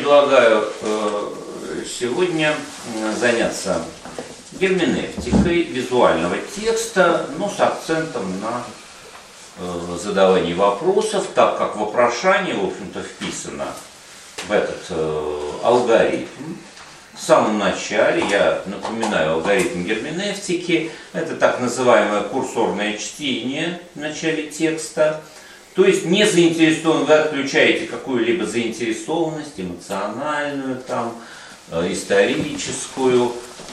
предлагаю сегодня заняться герменевтикой визуального текста, но с акцентом на задавание вопросов, так как вопрошание, в общем-то, вписано в этот алгоритм. В самом начале я напоминаю алгоритм герменевтики. Это так называемое курсорное чтение в начале текста. То есть не заинтересован, вы отключаете какую-либо заинтересованность, эмоциональную, там, историческую,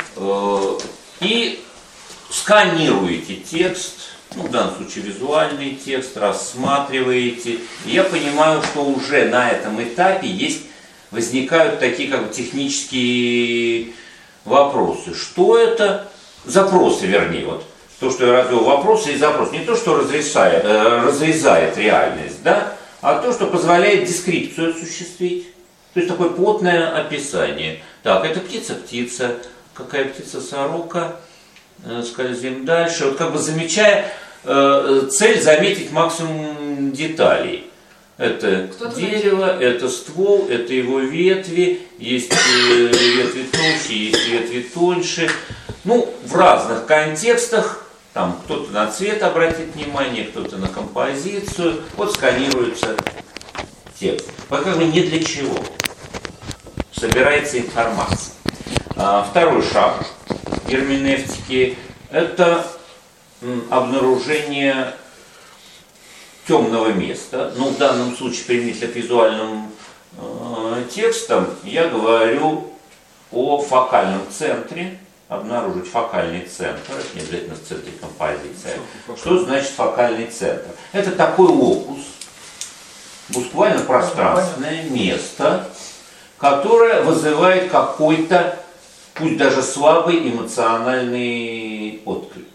и сканируете текст, ну, в данном случае визуальный текст, рассматриваете. И я понимаю, что уже на этом этапе возникают такие как бы технические вопросы. Что это? Запросы, вернее, вот. То, что я развел вопросы и запросы. Не то, что разрезает реальность, да, а то, что позволяет дескрипцию осуществить. То есть такое плотное описание. Так, это птица-птица. Какая птица-сорока? Скользим дальше. Вот как бы замечая, цель заметить максимум деталей. Это дерево, это ствол, это его ветви. Есть ветви толще, есть ветви тоньше. Ну, в разных контекстах. Там кто-то на цвет обратит внимание, кто-то на композицию. Вот сканируется текст. Вот как бы не для чего. Собирается информация. Второй шаг герменевтики – это обнаружение темного места. Ну, в данном случае, применительно к визуальным текстам, я говорю о фокальном центре. Обнаружить фокальный центр, это не обязательно в центре композиции. Что значит фокальный центр? Это такой локус, буквально пространственное место, которое вызывает какой-то, пусть даже слабый эмоциональный отклик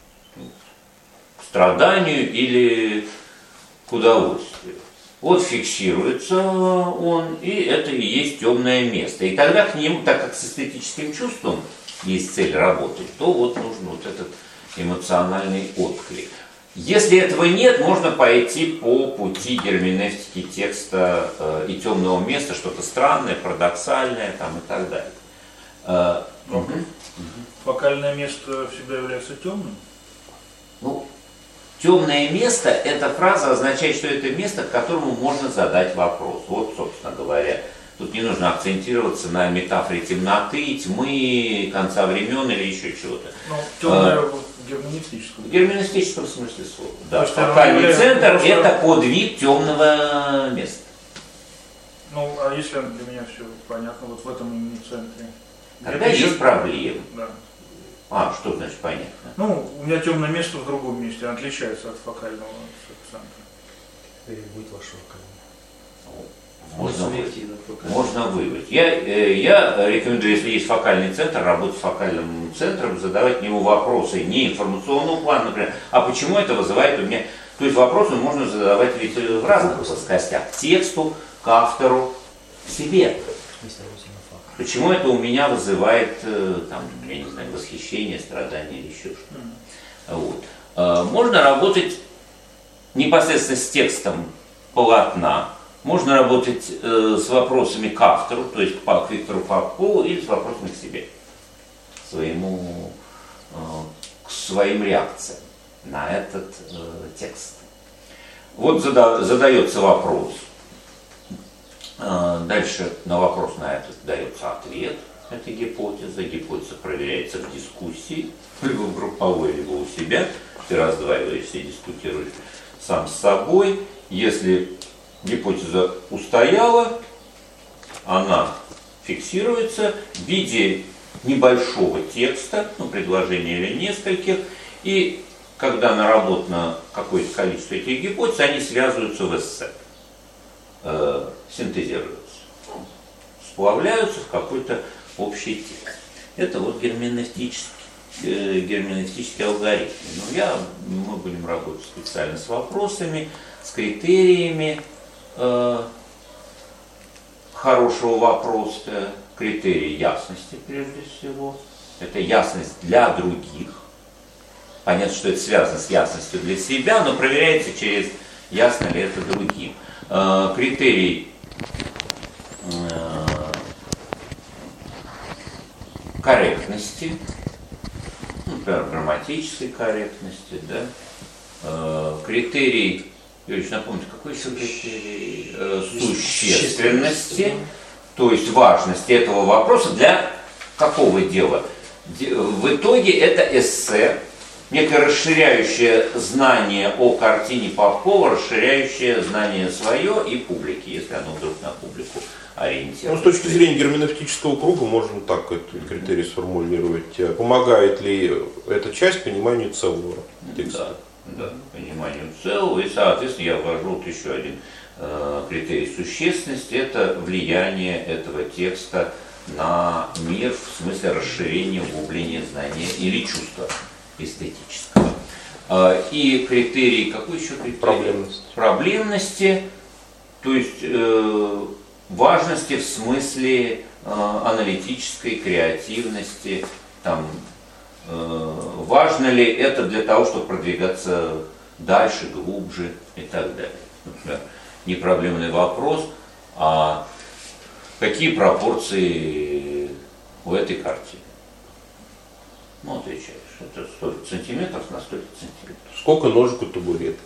к страданию или к удовольствию. Вот фиксируется он, и это и есть темное место. И тогда к нему, так как с эстетическим чувством есть цель работать, то вот нужен вот этот эмоциональный отклик. Если этого нет, можно пойти по пути герменевтики текста и темного места, что-то странное, парадоксальное там, и так далее. Фокальное место всегда является темным? Ну, темное место, эта фраза означает, что это место, к которому можно задать вопрос. Вот, собственно говоря. Тут не нужно акцентироваться на метафоре темноты, тьмы, конца времен или еще чего-то. Ну, темное в герменевтическом. В герменевтическом смысле слова. Да. Фокальный центр – это подвид темного места. Ну, а если для меня все понятно, вот в этом именно центре? Тогда есть проблемы. Да. А, что значит понятно? Ну, у меня темное место в другом месте, оно отличается от фокального центра. Или будет ваш фокальный? Можно выбрать. Я рекомендую, если есть фокальный центр, работать с фокальным центром, задавать ему вопросы не информационного плана, например, а почему это вызывает у меня... То есть вопросы можно задавать ведь в разных плоскостях. К тексту, к автору, к себе. Почему это у меня вызывает, там, я не знаю, восхищение, страдание или еще что-то. Вот. Можно работать непосредственно с текстом полотна. Можно работать с вопросами к автору, то есть к Виктору Попкову, или с вопросами к себе, к своим реакциям на этот текст. Вот задается вопрос. Дальше на вопрос на этот дается ответ. Это гипотеза. Гипотеза проверяется в дискуссии, либо в групповой, либо у себя. Ты раздваиваешься и дискутируешь сам с собой. Если гипотеза устояла, она фиксируется в виде небольшого текста, ну, предложения или нескольких, и когда наработано какое-то количество этих гипотез, они связываются в эссе, синтезируются, сплавляются в какой-то общий текст. Это вот герменевтический алгоритм. Мы будем работать специально с вопросами, с критериями хорошего вопроса, критерии ясности прежде всего. Это ясность для других. Понятно, что это связано с ясностью для себя, но проверяется ясно ли это другим. Критерий корректности, например, грамматической корректности, да? Критерий, Юрьевич, напомните, какой еще критерий? Существенности, то есть важности этого вопроса для какого дела? В итоге это эссе, некое расширяющее знание о картине Попкова, расширяющее знание свое и публики, если оно вдруг на публику ориентировано. Ну, с точки зрения герменевтического круга можно так этот критерий сформулировать. Помогает ли эта часть пониманию целого текста? Да, пониманию целого. И, соответственно, я ввожу вот еще один критерий существенности. Это влияние этого текста на мир в смысле расширения, углубления знания или чувства эстетического. И критерий, какой еще критерий? Проблемности. Проблемности, то есть важности в смысле аналитической креативности, там, важно ли это для того, чтобы продвигаться дальше, глубже и так далее. Например, не проблемный вопрос, а какие пропорции у этой картины? Ну, отвечаешь, это столько сантиметров на столько сантиметров. Сколько ножек у табуретки?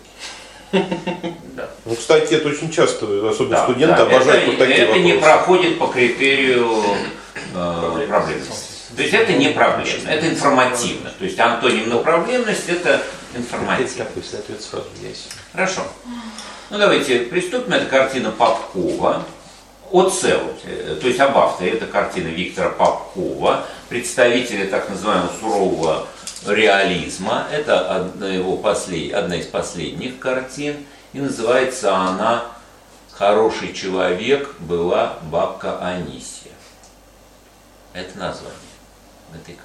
Да. Ну, кстати, это очень часто, особенно Да, студенты, да, обожают вот такие это вопросы. не проходит по критерию проблемности. То есть это не проблемно, это информативно. То есть антоним на проблемность это информативно. Такой, если ответ сразу ясен. Хорошо. Ну давайте приступим. Это картина Попкова. О целом, то есть об авторе. Это картина Виктора Попкова, представителя так называемого сурового реализма. Это одна из последних картин. И называется она «Хороший человек была бабка Анисья». Это название этой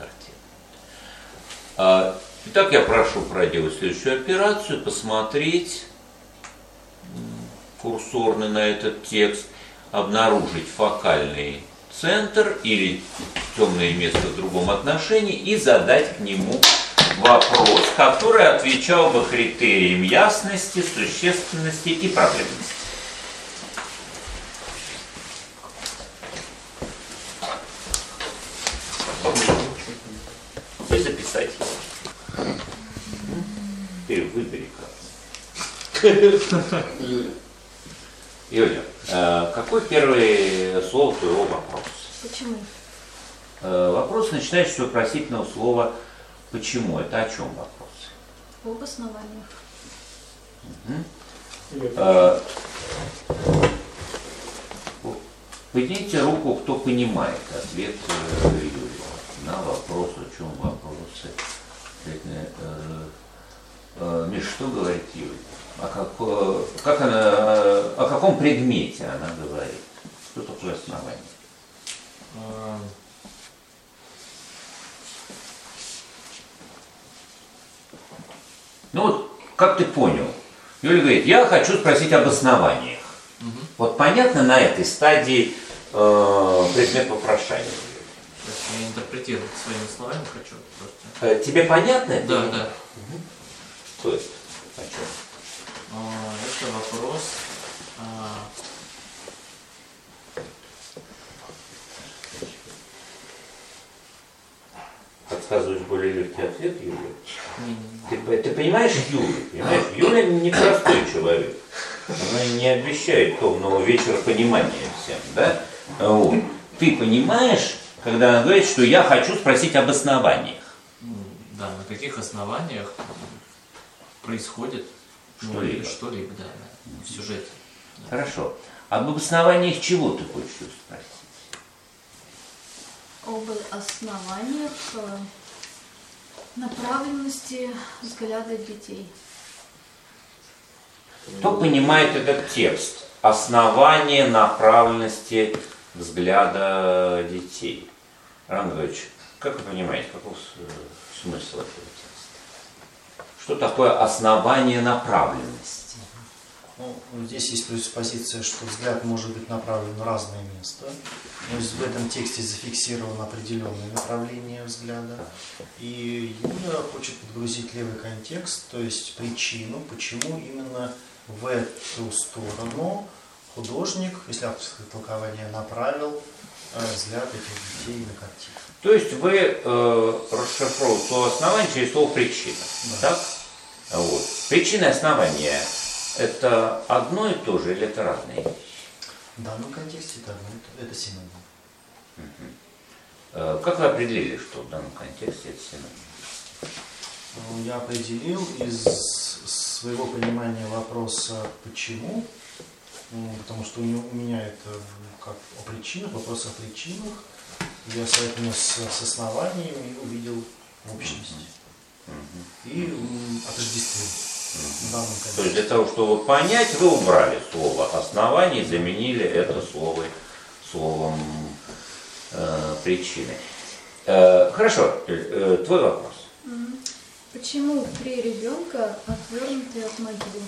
картины. Итак, я прошу проделать следующую операцию, посмотреть курсорно на этот текст, обнаружить фокальный центр или темное место в другом отношении и задать к нему вопрос, который отвечал бы критериям ясности, существенности и проблемности. И записать его. Теперь выбери как. Юля, какое первое слово твоего вопроса? Почему? Вопрос начинаешь с вопросительного слова «почему?». Это о чем вопрос? Об основаниях. Поднимите руку, кто понимает ответ Юлии на вопрос, о чем вопросы. Миш, что говорит Юля? О каком предмете она говорит? Что такое основание? Ну вот, как ты понял, Юля говорит, я хочу спросить об основаниях. Вот понятно на этой стадии предмет вопрошания? Я интерпретировать своими словами хочу просто. Тебе понятно это? Да, да. То есть, о чем? Это вопрос. Подсказываешь более легкий ответ, Юля? Ты понимаешь Юлю? Понимаешь? Юля непростой человек. Она не обещает томного вечера понимания всем, да? Вот. Ты понимаешь, когда она говорит, что я хочу спросить об основаниях? Да, на каких основаниях происходит что-либо, что-либо, да, в сюжете. Да. Хорошо. Об основаниях чего ты хочешь спросить? Об основаниях направленности взгляда детей. Кто понимает этот текст? Основание направленности взгляда детей. Роман Григорьевич, как вы понимаете, каков смысл этого текста? Что такое основание направленности? Ну, здесь есть предпозиция, что взгляд может быть направлен в разное место. То есть в этом тексте зафиксировано определенное направление взгляда. И Юля хочет подгрузить левый контекст, то есть причину, почему именно в эту сторону художник, если авторское толкование, направил взгляд этих детей на картину. То есть вы расшифровываете слово основание через слово причина. Да. Так? Вот. Причина и основание это одно и то же или это разные вещи? В данном контексте это синоним. Как вы определили, что в данном контексте это синоним? Я определил из своего понимания вопроса «почему?», потому что у меня это как о причинах, вопрос о причинах. Я соотнес с основанием и увидел общность. И отождествил в данном контексте. То есть для того, чтобы понять, вы убрали слово основание и заменили это словом причины. Хорошо, твой вопрос. Почему 3 ребенка отвернуты от могилы?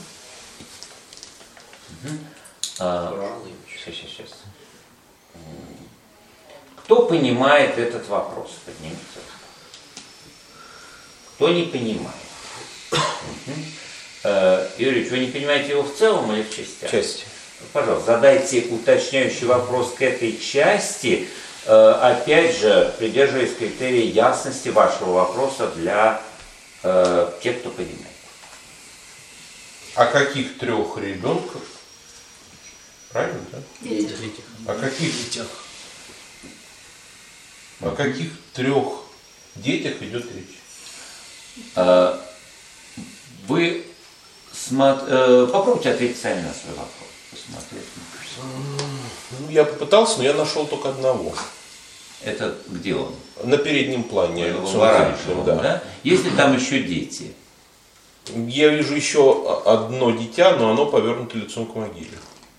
Сейчас. Кто понимает этот вопрос? Поднимите руку. Кто не понимает? Юрий, вы не понимаете его в целом или в частях? Части. Пожалуйста, задайте уточняющий вопрос к этой части, опять же, придерживаясь критерия ясности вашего вопроса для тех, кто понимает. О каких 3 ребенках? Правильно, да? Детях. О каких детях? О каких 3 детях идет речь? Вы попробуйте ответить сами на свой вопрос. Посмотреть. Ну, я попытался, но я нашел только одного. Это где он? На переднем плане. В лицом оранжевом, да. да? Есть ли там еще дети? Я вижу еще одно дитя, но оно повернуто лицом к могиле.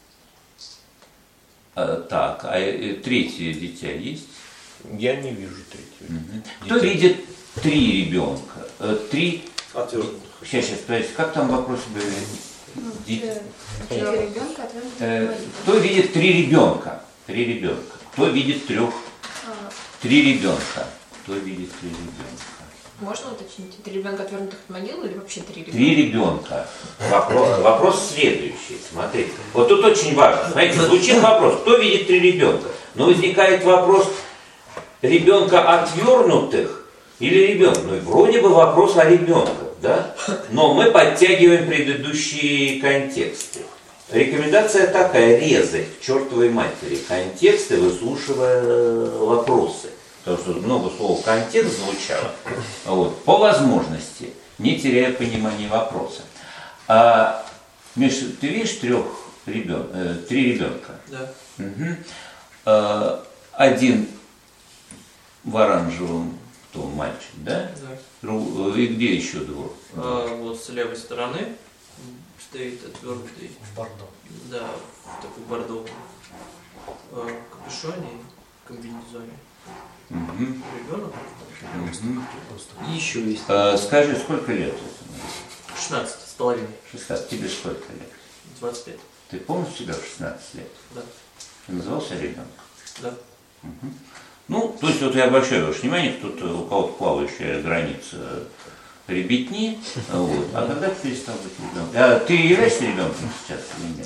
Так, а третье дитя есть? Я не вижу третьего. Кто видит 3 ребенка? 3 Отвергнутых. Сейчас, то есть, как там вопрос был? 3 ребенка отвернуты от могилы. Кто видит 3 ребенка? 3 ребенка. Кто видит 3 ребенка? Кто видит 3 ребенка? Можно уточнить? 3 ребенка отвернутых от могилы или вообще 3 ребенка? 3 ребенка. Вопрос следующий. Смотрите. Вот тут очень важно. Смотрите, звучит вопрос, кто видит 3 ребенка? Но возникает вопрос ребенка отвернутых или ребенка. Ну и вроде бы вопрос о ребенках, да? Но мы подтягиваем предыдущие контексты. Рекомендация такая: резать к чертовой матери контексты, выслушивая вопросы. Потому что много слов контекст звучало. Вот. По возможности, не теряя понимания вопроса. Миша, ты видишь 3 ребенка? Да. Угу. Один в оранжевом, кто мальчик, да? Да. И где еще 2? Вот с левой стороны стоит отвергнутый. В бордо. Да, в такой бордовом капюшоне и комбинезоне. Угу. Ребенок. И еще есть. Скажи, сколько лет? 16 с половиной. 16. Тебе сколько лет? 25. Ты помнишь себя в 16 лет? Да. Ты назывался ребенком? Да. Угу. Ну, то есть вот я обращаю ваше внимание, тут у кого-то плавающая граница ребятни, вот. А когда ты перестал быть ребенком? Ты являешься ребенком сейчас или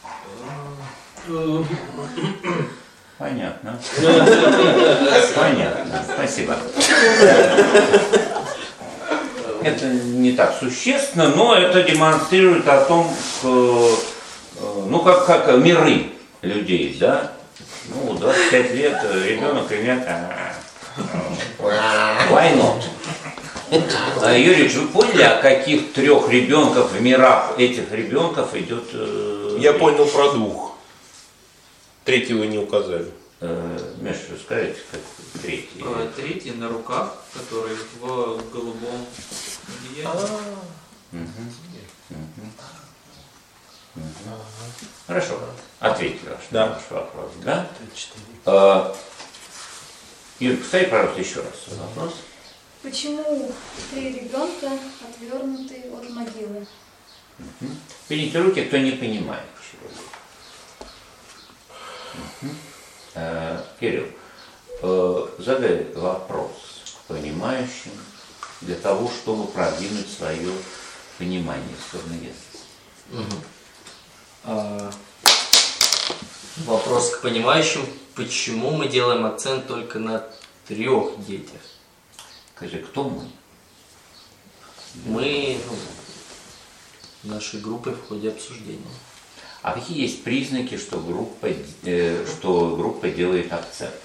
нет? Понятно. Понятно. Спасибо. Это не так существенно, но это демонстрирует о том, ну как миры людей, да? Ну, 25 лет ребенок и нет. Why not? Юрьевич, вы поняли, о каких 3 ребенков в мирах этих ребенков идет? Я понял про 2. 3-го не указали. Миша, скажите, как 3-й? 3-й на руках, который в голубом одеянии. Хорошо. Ответьте на ваш вопрос, да? 4. Юрий, повтори, пожалуйста, еще раз вопрос. Почему 3 ребенка отвернуты от могилы? Поднимите руки, кто не понимает чего. Кирилл, задай вопрос понимающим для того, чтобы продвинуть свое понимание в сторону ясности. Вопрос к понимающим. почему мы делаем акцент только на 3 детях? Скажи, кто мы? Мы, нашей группой в ходе обсуждения. А какие есть признаки, что группа делает акцент?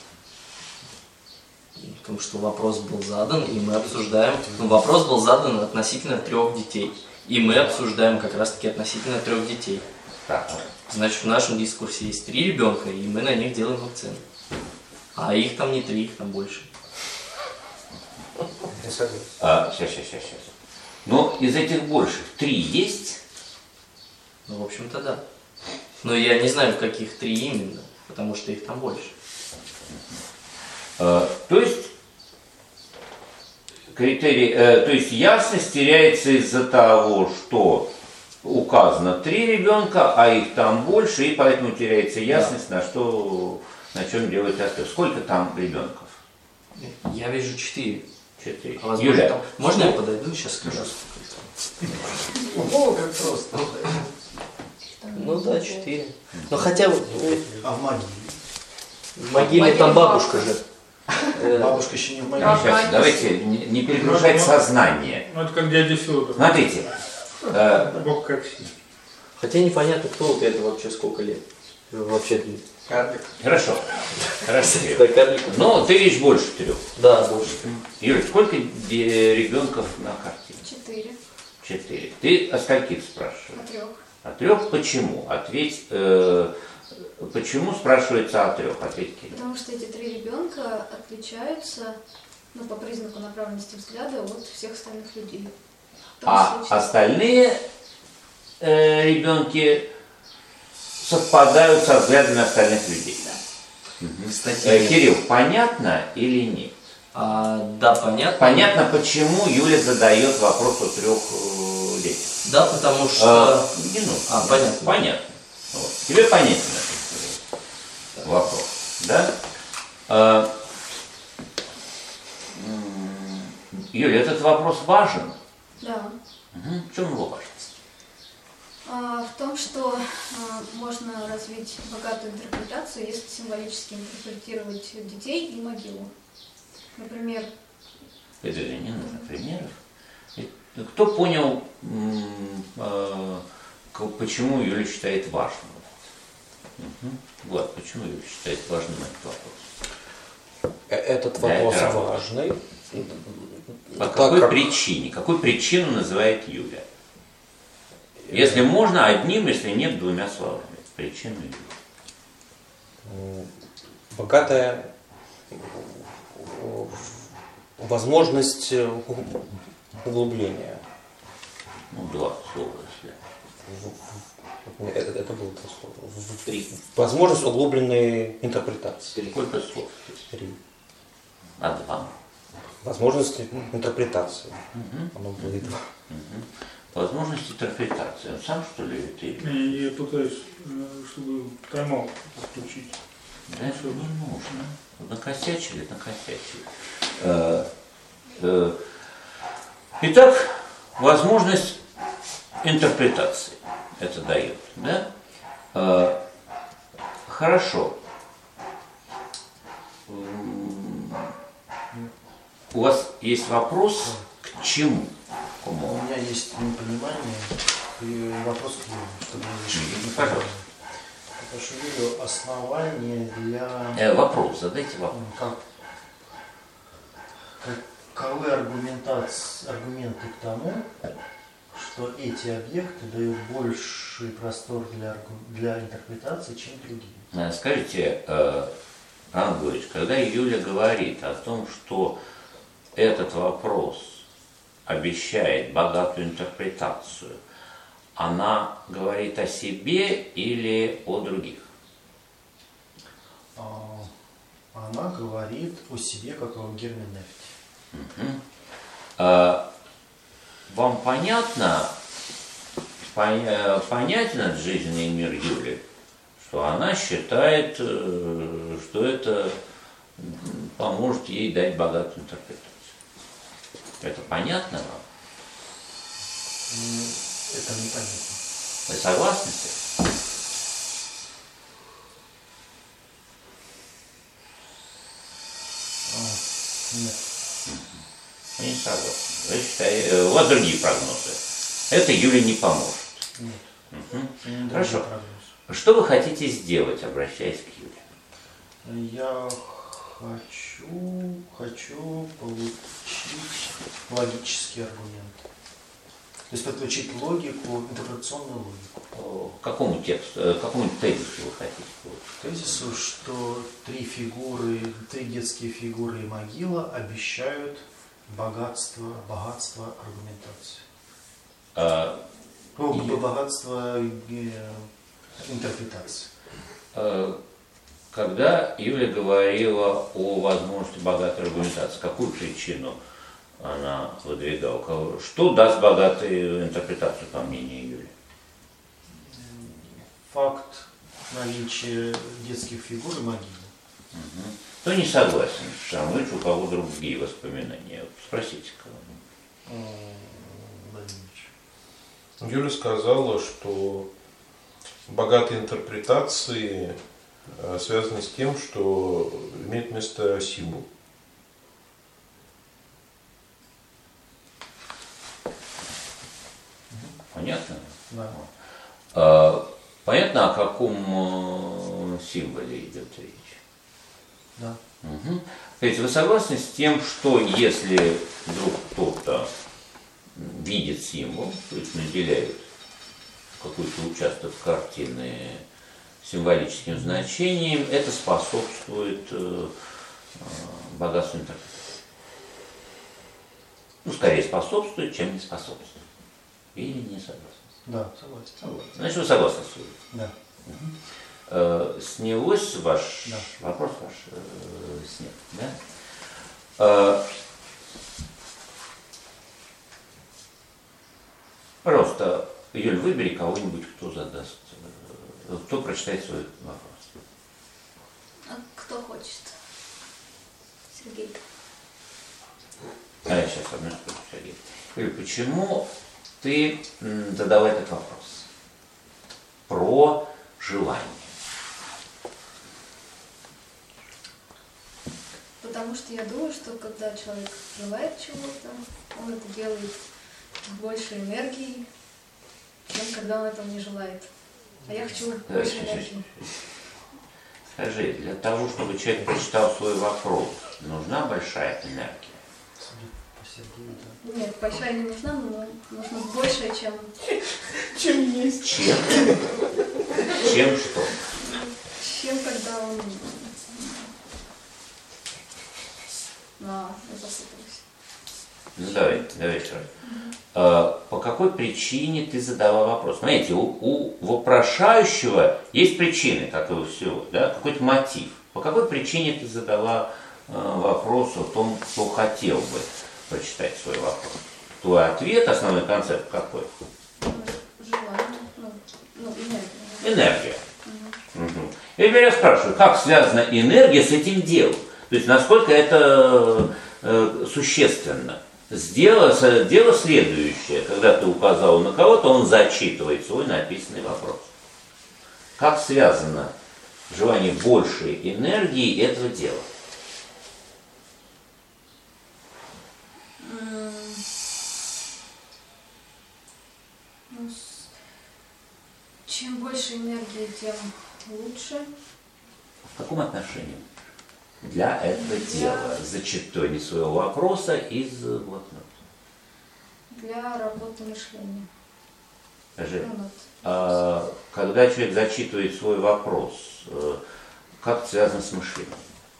Потому что вопрос был задан, и мы обсуждаем. Вопрос был задан относительно 3 детей. И мы обсуждаем как раз-таки относительно 3 детей. Так. Значит, в нашем дискурсе есть 3 ребенка, и мы на них делаем акцент. А их там не 3, их там больше. Сейчас. Но из этих больших 3 есть? Ну, в общем-то, да. Но я не знаю, в каких 3 именно, потому что их там больше. То есть критерий, то есть ясность теряется из-за того, что указано 3 ребенка, а их там больше, и поэтому теряется ясность, на чем делать акцент. Сколько там ребенков? Я вижу 4. 4. А возможно, Юля, там... Можно я подойду, сейчас скажу? О, как просто. Ну да, 4. Но хотя А в могиле? в могиле там бабушка же. Бабушка еще не в могиле. сейчас, давайте не перегружать сознание. Ну, это как дядя Федор. Смотрите, Бог как сильно. Хотя непонятно, кто вот это вообще сколько лет. Вообще. хорошо. Да, карлик. Но ты видишь больше 3. Да, больше. Юля, сколько ребенков на карте? 4. 4. Ты о скольких спрашиваешь? О 3. О 3 почему? Ответь, почему спрашивается о 3? Ответь, Кирилл. Потому что эти 3 ребенка отличаются, по признаку направленности взгляда от всех остальных людей. В том А случае- остальные ребенки совпадают со взглядами остальных людей. Кстати, Кирилл, понятно или нет? да, понятно. Понятно, почему Юля задает вопрос о 3 детях. Да, потому что... Не нужно. понятно. Понятно. Вот. Тебе понятен этот вопрос, да? Юля, этот вопрос важен? Да. В чем его важность? В том, что можно развить богатую интерпретацию, если символически интерпретировать детей и могилу. Например, Это же не нужно примеров. Кто понял, почему Юля считает важным? Влад, почему Юля считает важным этот вопрос? Этот Да, вопрос это важный. По Так какой как- причине? Какую причину называет Юля? Если можно, одним, если нет, 2 словами. Причину Юли. Богатая возможность углубления. 2 слова, если. Это было 2 слова. Возможность углубленной интерпретации. Сколько слов? 3. А 2. Возможность интерпретации. Оно было 2. Возможность интерпретации. Он сам, что ли, это или? И я пытаюсь, чтобы тайм-аут включить. Да, не нужно. Накосячили. Итак, возможность интерпретации это дает, да? Хорошо. У вас есть вопрос к чему? У меня есть непонимание и вопрос к Юле, чтобы разрешить. Пожалуйста. Прошу Юлю, основание для... Вопрос, задайте вопрос. Каковы аргументы к тому, что эти объекты дают больший простор для интерпретации, чем другие? Скажите, Иван Григорьевич, когда Юля говорит о том, что этот вопрос обещает богатую интерпретацию, она говорит о себе или о других? Она говорит о себе, как о герменевте. Вам понятен жизненный мир Юли? Что она считает, что это поможет ей дать богатую интерпретацию. Это понятно вам? Это непонятно. Вы согласны с этим? Нет. Вы не согласны. Вы считаете, у вас другие прогнозы. Это Юле не поможет. Нет. Мгм. Не Хорошо. другой прогноз. Что вы хотите сделать, обращаясь к Юле? Я хочу получить логический аргумент. То есть подключить логику, интерпретационную логику. К какому тексту, к какому тезису вы хотите получить? Тезису, что три детские фигуры и могила обещают богатство аргументации. Богатство интерпретации. Когда Юля говорила о возможности богатой аргументации, какую причину она выдвигала? Что даст богатую интерпретацию, по мнению Юли? Факт наличия детских фигур и могилы. Угу. Кто не согласен с Шамыч, у кого другие воспоминания? Спросите кого-нибудь. Юля сказала, что богатые интерпретации связаны с тем, что имеет место символ. Понятно? Да. Понятно, о каком символе идет речь? Да. Угу. То есть вы согласны с тем, что если вдруг кто-то видит символ, то есть наделяет какой-то участок картины символическим значением, это способствует богатству интерпретации? Ну, скорее способствует, чем не способствует. Или не согласны? Да, согласен. Значит, вы согласны с Юлей? Да. Снялось ваш Да. вопрос снят, да? Пожалуйста, Юль, выбери кого-нибудь, кто задаст, кто прочитает свой вопрос. А кто хочет? Сергей. А я сейчас одну секунду, Сергей. Юль, почему ты задала этот вопрос? Про желание. Потому что я думаю, что когда человек желает чего-то, он это делает с большей энергией, чем когда он этого не желает. А я хочу больше энергии. Скажи, для того, чтобы человек прочитал свой вопрос, нужна большая энергия? По Сергею, да. Нет, большая не нужна, но нужно больше, чем... Чем есть. Чем? Чем что? Чем когда он... я засыпалась. Ну давай еще раз. По какой причине ты задала вопрос? Смотрите, у вопрошающего есть причины, как и у всего, да? Какой-то мотив. По какой причине ты задала вопрос о том, кто хотел бы прочитать свой вопрос? Твой ответ, основной концепт какой? Желание, энергия. Энергия. Угу. И теперь я спрашиваю, как связана энергия с этим делом? То есть насколько это существенно? Дело следующее, когда ты указал на кого-то, он зачитывает свой написанный вопрос. Как связано желание большей энергии этого дела? Чем больше энергии, тем лучше. В каком отношении? Для этого дела. Зачитывание своего вопроса из блокнота. Для работы мышления. Скажи, когда человек зачитывает свой вопрос, как это связано с мышлением?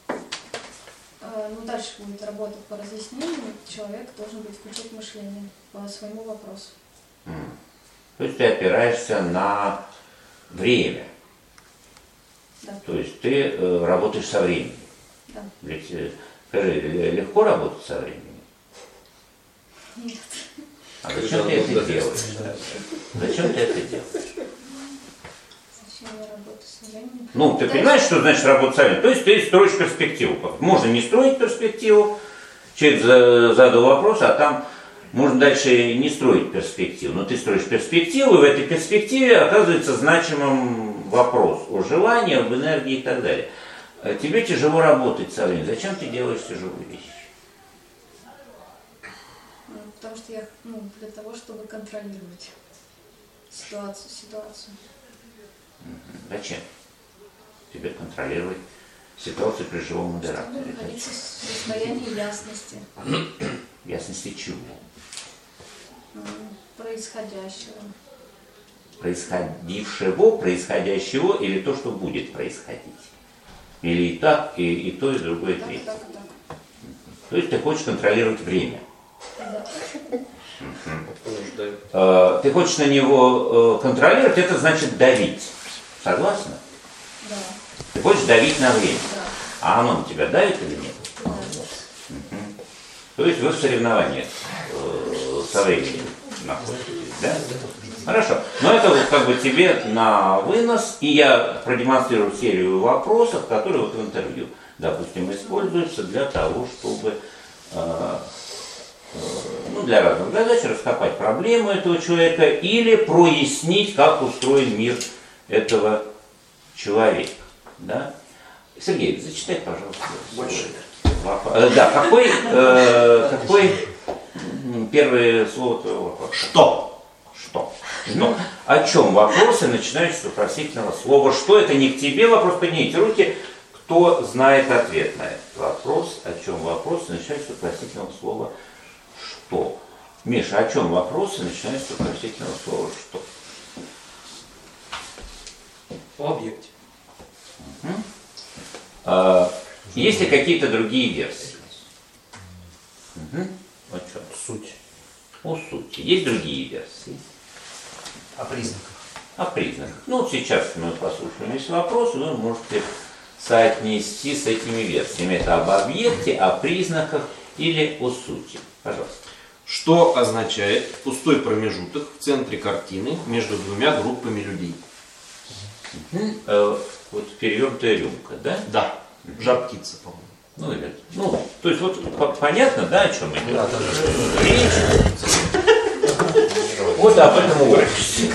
Дальше будет работа по разъяснению. Человек должен будет включать мышление по своему вопросу. То есть ты опираешься на время. Да. То есть ты работаешь со временем. Да. Ведь, скажи, легко работать со временем? Нет. А зачем ты это делаешь? Зачем ты это делаешь? Зачем я работаю со временем? Ну, ты понимаешь, что значит работать со временем? То есть ты строишь перспективу. Можно не строить перспективу, человек задал вопрос, а там можно дальше не строить перспективу. Но ты строишь перспективу, и в этой перспективе оказывается значимым вопрос о желании, об энергии и так далее. Тебе тяжело работать со временем. Зачем ты делаешь тяжелые вещи? потому что я, для того, чтобы контролировать ситуацию. Зачем тебе контролировать ситуацию при живом Чтобы модераторе? находиться в состоянии ясности Ясности чего? происходящего. Происходящего или то, что будет происходить? Или и так, и то, и другое, и третье? Так. То есть ты хочешь контролировать время. Да. Ты хочешь на него контролировать, это значит давить. Согласна? Да. Ты хочешь давить на время. Да. А оно на тебя давит или нет? Да. То есть вы в соревнованиях со временем находитесь, да? Хорошо. Но это вот как бы тебе на вынос, и я продемонстрирую серию вопросов, которые вот в интервью, допустим, используются для того, чтобы для разных задач раскопать проблему этого человека или прояснить, как устроен мир этого человека. Да? Сергей, зачитай, пожалуйста. Больше. Да, какой первое слово твоего вопроса? Что? Что? О чем вопросы, начинающие с вопросительного слова «что»? Это не к тебе вопрос, поднимите руки. Кто знает ответ на этот вопрос? О чем вопросы, начинающие с вопросительного слова «что»? Миша, о чем вопросы, начинающие с вопросительного слова «что»? О объекте. Есть ли какие-то другие версии? О чем? Суть. О сути. Есть другие версии? О признаках. О признаках. Ну, вот сейчас мы послушаем весь вопрос, и вы можете соотнести с этими версиями. Это об объекте, о признаках или о сути. Пожалуйста. Что означает пустой промежуток в центре картины между двумя группами людей? Вот перевернутая рюмка, да? Да. Жар-птица, по-моему. То есть вот понятно, да, о чем идет речь? Вот об этом уроке.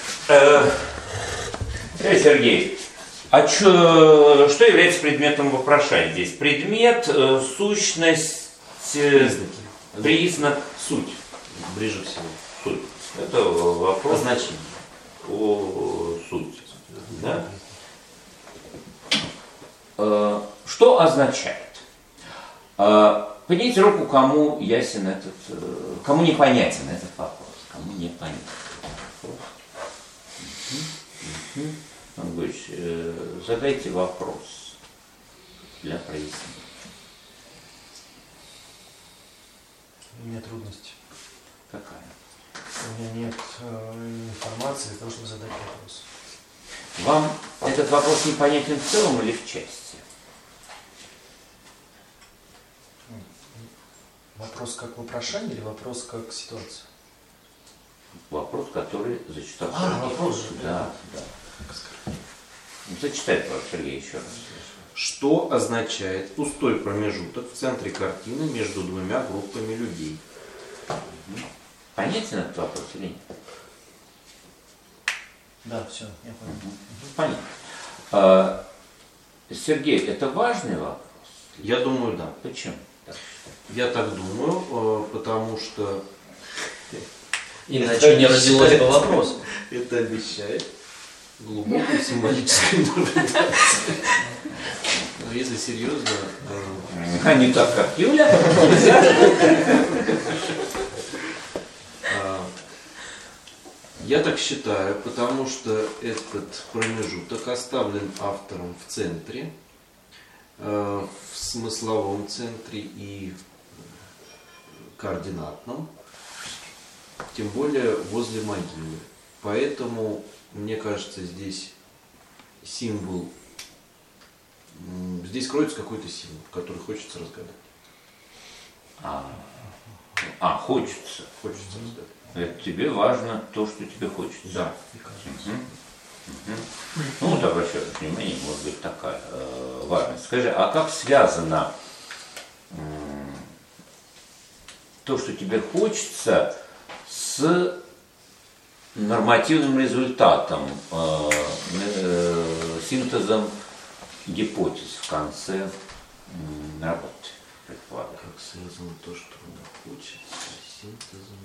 Сергей, что является предметом вопрошания здесь? Предмет, сущность, признак, суть. Ближе всего. Суть. Это вопрос Значение. о сути. Да? Что означает? Поднимите руку, кому ясен кому непонятен этот вопрос. Кому непонятен этот вопрос. Ангуич, задайте вопрос для прояснения. У меня трудности. Какая? У меня нет информации для того, чтобы задать вопрос. Вам этот вопрос непонятен в целом или в части? Вопрос как вопрошание или вопрос как ситуация? Вопрос, который зачитал А, Сергей. вопрос. Да. Зачитай, пожалуйста, Сергей, еще раз. Что означает пустой промежуток в центре картины между двумя группами людей? Понятен этот вопрос или нет? Да, все, я понял. Понятно. Сергей, это важный вопрос? Я думаю, да. Почему? Я так думаю, потому что Иначе не родилось бы вопроса. это обещает глубокую символическую интерпретацию. Но если серьезно, А не так, как Юля? я так считаю, потому что этот промежуток оставлен автором в центре, в смысловом центре и координатном, тем более возле могилы. Поэтому, мне кажется, здесь символ, здесь кроется какой-то символ, который хочется разгадать. Хочется. Хочется разгадать. Это тебе важно то, что тебе хочется. Да. Ну, вот обращаю внимание, может быть, такая важность. Скажи, а как связано то, что тебе хочется, с нормативным результатом, синтезом гипотез в конце работы? предполагаю. Как связано то, что он хочет, с синтезом.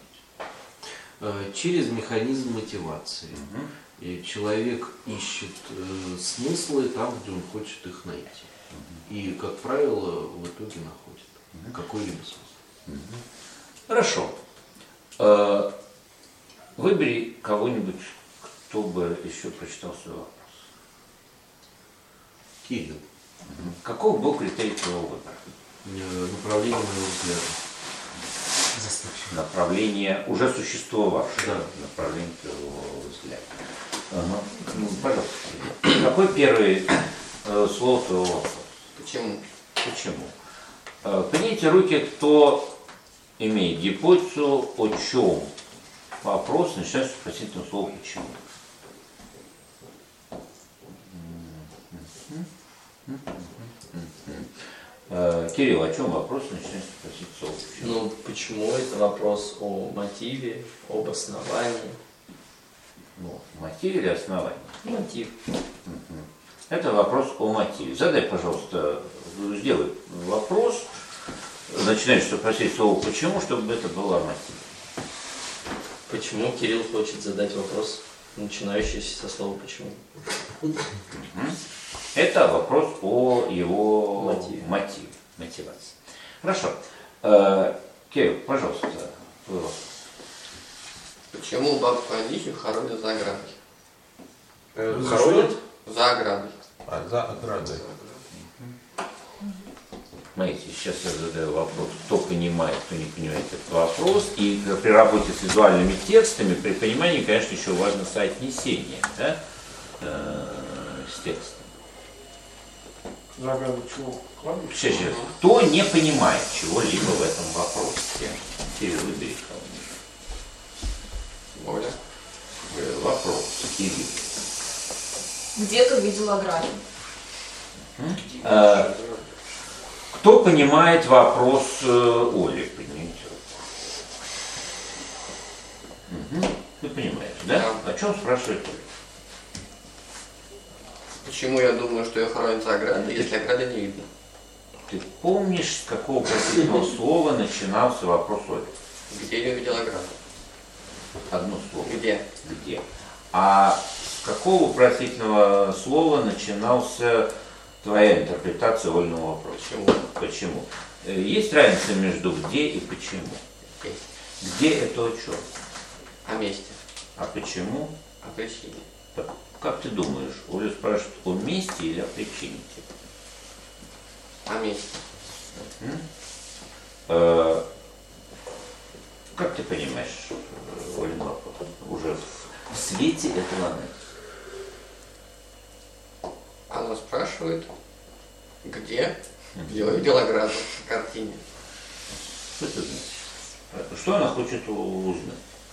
Через механизм мотивации. И человек ищет смыслы там, где он хочет их найти. И, как правило, в итоге находит какой-либо смысл. Хорошо. Выбери кого-нибудь, кто бы еще прочитал свой вопрос. Кирилл. Каков был критерий твоего выбора? Направление моего взгляда. Направление уже существовавшее. Да. Направление твоего взгляда. Ага. Ну, пожалуйста. Какой первый слово твоего вопроса? Почему? Почему? Поднимите руки, кто имеет гипотезу, о чем вопрос, начинается с вопросительного слова «почему». Кирилл, о чем вопрос, начинается с вопросительного слова «почему»? Ну, почему это вопрос о мотиве, об основании? Ну, мотив или основание? Мотив. Это вопрос о мотиве. Задай, пожалуйста, сделай вопрос, начинаешь спросить слово «почему», чтобы это было о мотиве. Почему Кирилл хочет задать вопрос, начинающийся со слова «почему»? Это вопрос о его мотивации. Хорошо. Кирилл, пожалуйста, твой вопрос. Почему бабку Анисию хоронят за оградой? Хоронят? За оградой. За оградой. Смотрите, сейчас я задаю вопрос, кто понимает, кто не понимает этот вопрос. И при работе с визуальными текстами, при понимании, конечно, еще важно соотнесение, да, с текстом. За оградой чего? Кладбище? Сейчас, кто не понимает чего-либо в этом вопросе? Кирилл, выбери кого-нибудь. Оля. Вопрос, Кирилл. Где ты увидел ограду? Кто понимает вопрос Оли? Поднимите руку. Ты понимаешь, да? О чем спрашивает Оля? Почему я думаю, что ее хоронят за оградой, если ограды не видно? Ты помнишь, с какого вопросительного слова начинался вопрос Оли? Где я увидел ограду? Одно слово. Где? Где? А с какого вопросительного слова начинался твоя интерпретация Ольного вопроса? Почему? Почему? Есть разница между где и почему? Есть. Где это о чем? О месте. А почему? О причине. Как ты думаешь, Оля спрашивает о месте или о причине? О месте. Как ты понимаешь Олин вопрос? Уже в свете этого анализа. Она спрашивает, где я увидел ограду в картине. Что это значит? Что она хочет узнать?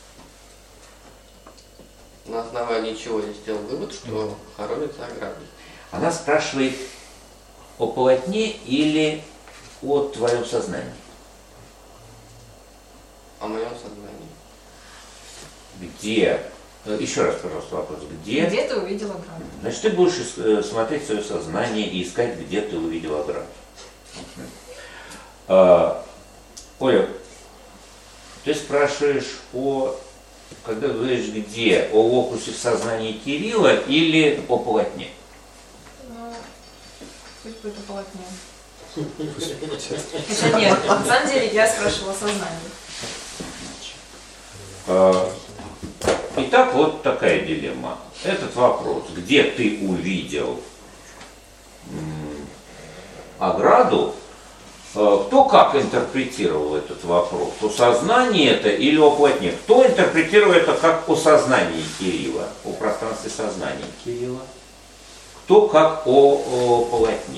На основании чего я сделал вывод, что хоронят за оградой. Она спрашивает о полотне или о твоем сознании? О моем сознании. Где? Еще раз, пожалуйста, вопрос. Где? Где ты увидел ограду? Значит, ты будешь смотреть в свое сознание и искать, где ты увидел ограду. Оля, ты спрашиваешь когда говоришь где, о локусе в сознании Кирилла или о полотне? Ну, пусть будет о полотне. Хотя нет, на самом деле я спрашивала о сознании. Итак, вот такая дилемма. Этот вопрос, где ты увидел ограду, кто как интерпретировал этот вопрос? О сознании это или о полотне? Кто интерпретировал это как о сознании Кирилла, о пространстве сознания Кирилла? Кто как о полотне?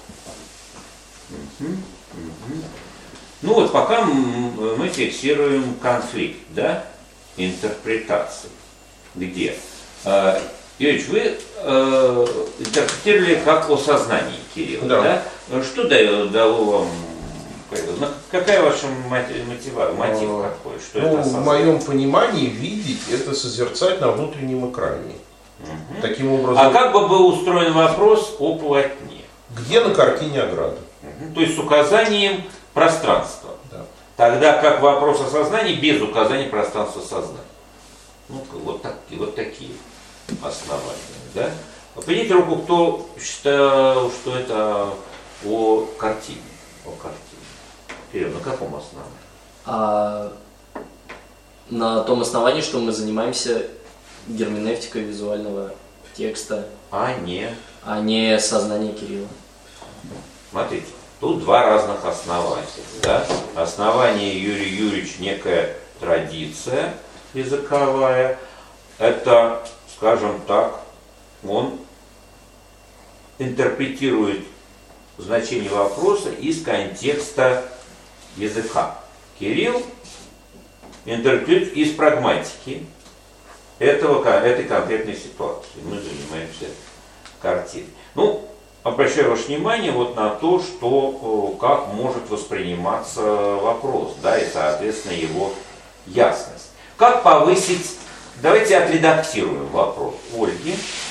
Ну вот пока мы фиксируем конфликт, да, интерпретации. Где? Юрьевич, вы интерпретировали как о сознании Кирилла, да? Что дало вам, какая ваша мотив какой? Что это в моем понимании видеть это созерцать на внутреннем экране. Таким образом. А как бы был устроен вопрос о полотне? Где на картине ограда? То есть с указанием пространства. Да. Тогда как вопрос о сознании без указания пространства сознания. Ну, вот такие основания. Да? Поднимите руку, кто считал, что это о картине. Кирилл, на каком основании? На том основании, что мы занимаемся герменевтикой визуального текста, а не сознанием Кирилла. Смотрите, тут два разных основания. Да? Основание Юрий Юрьевич некая традиция языковая. Это, скажем так, он интерпретирует значение вопроса из контекста языка. Кирилл интерпретирует из прагматики этой конкретной ситуации. Мы занимаемся картиной. Ну, обращаю ваше внимание вот на то, что как может восприниматься вопрос, да, и, соответственно, его ясность. Как повысить, давайте отредактируем вопрос Ольги.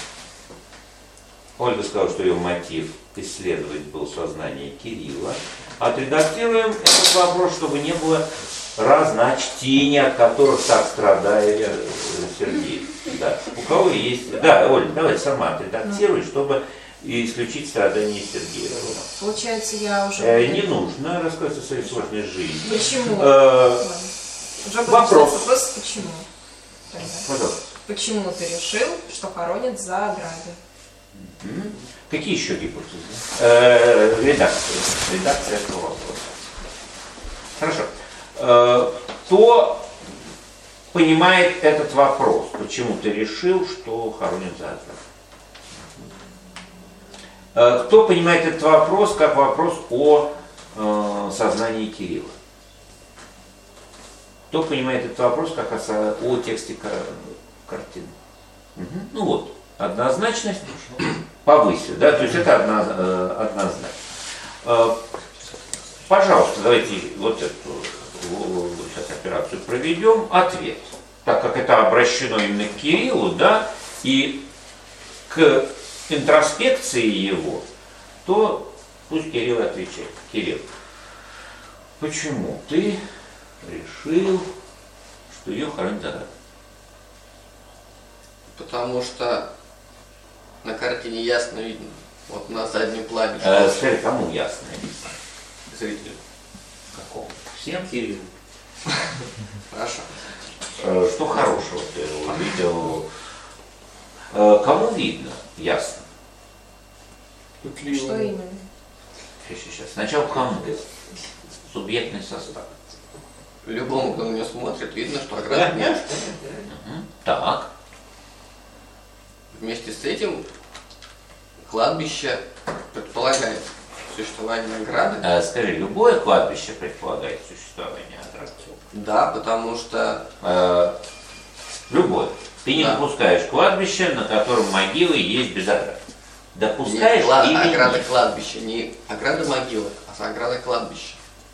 Ольга сказала, что ее мотив исследовать был сознание Кирилла. Отредактируем этот вопрос, чтобы не было разночтений, от которых так страдает Сергей. Да. У кого есть... Да, Оль, давай сама отредактируй, чтобы исключить страдания Сергея. Получается, я уже... Не нужно рассказывать о своей сложной жизни. Почему? Вопрос. Почему? Пожалуйста. Почему ты решил, что хоронят за оградой? Какие еще гипотезы? Редакция этого вопроса. Хорошо. Кто понимает этот вопрос? Почему ты решил, что хоронят за оградой? Кто понимает этот вопрос как вопрос о сознании Кирилла? Кто понимает этот вопрос как о тексте картины? Ну вот, однозначность повысили, да, то есть это однозначно. Пожалуйста, давайте вот эту сейчас операцию проведем. Ответ. Так как это обращено именно к Кириллу, да, и к интроспекции его, то пусть Кирилл отвечает. Кирилл, почему ты решил, что ее хоронят за оградой? Потому что на картине ясно видно, вот на заднем плане. Скажи, кому ясно? Зрителю. Какому? Всем, Кирилл. Хорошо. Что хорошего ты увидел? Кому видно? Ясно. Что именно? Сейчас. Сначала кому? Субъектный состав. Любому, кто на нее смотрит, видно, что ограды нет. Так. Вместе с этим кладбище предполагает существование ограды. Скажи, любое кладбище предполагает существование ограды? Да, потому что... Любое. Ты не допускаешь кладбище, на котором могилы есть без ограды. Допускаешь или ограда нет? кладбища, не ограда могилы, а ограда кладбища.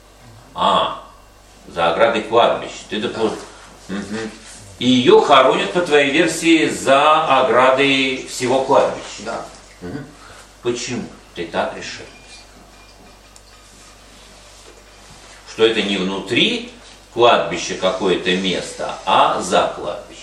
За оградой кладбища. Ты допускаешь. И ее хоронят, по твоей версии, за оградой всего кладбища. Да. Почему ты так решил? Что это не внутри кладбища какое-то место, а за кладбище.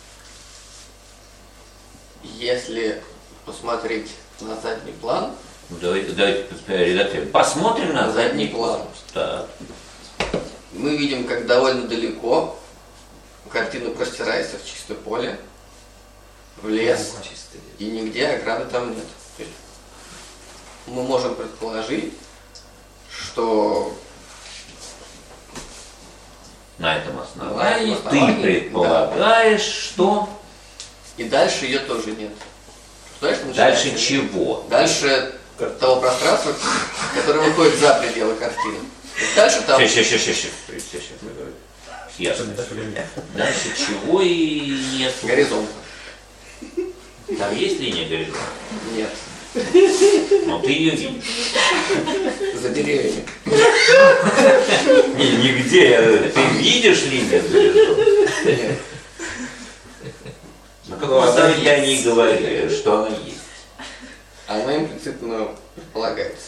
Если посмотреть на задний план... Давайте редактируем. Посмотрим на задний план. Так. Мы видим, как довольно далеко картина простирается в чистое поле, в лес, и нигде ограды там нет. То есть мы можем предположить, что на этом основании ты предполагаешь, что... И дальше ее тоже нет. Дальше чего? Дальше того пространства, которое выходит за пределы картины. Дальше там... Сейчас. Ясно. Дальше чего и нет? Горизонт. Там есть линия горизонта? Нет. Но ты ее видишь. За деревьями. Нигде. Ты видишь линию горизонта? Нет. На каком основании я не говорю, что она есть? Она имплицитно предполагается.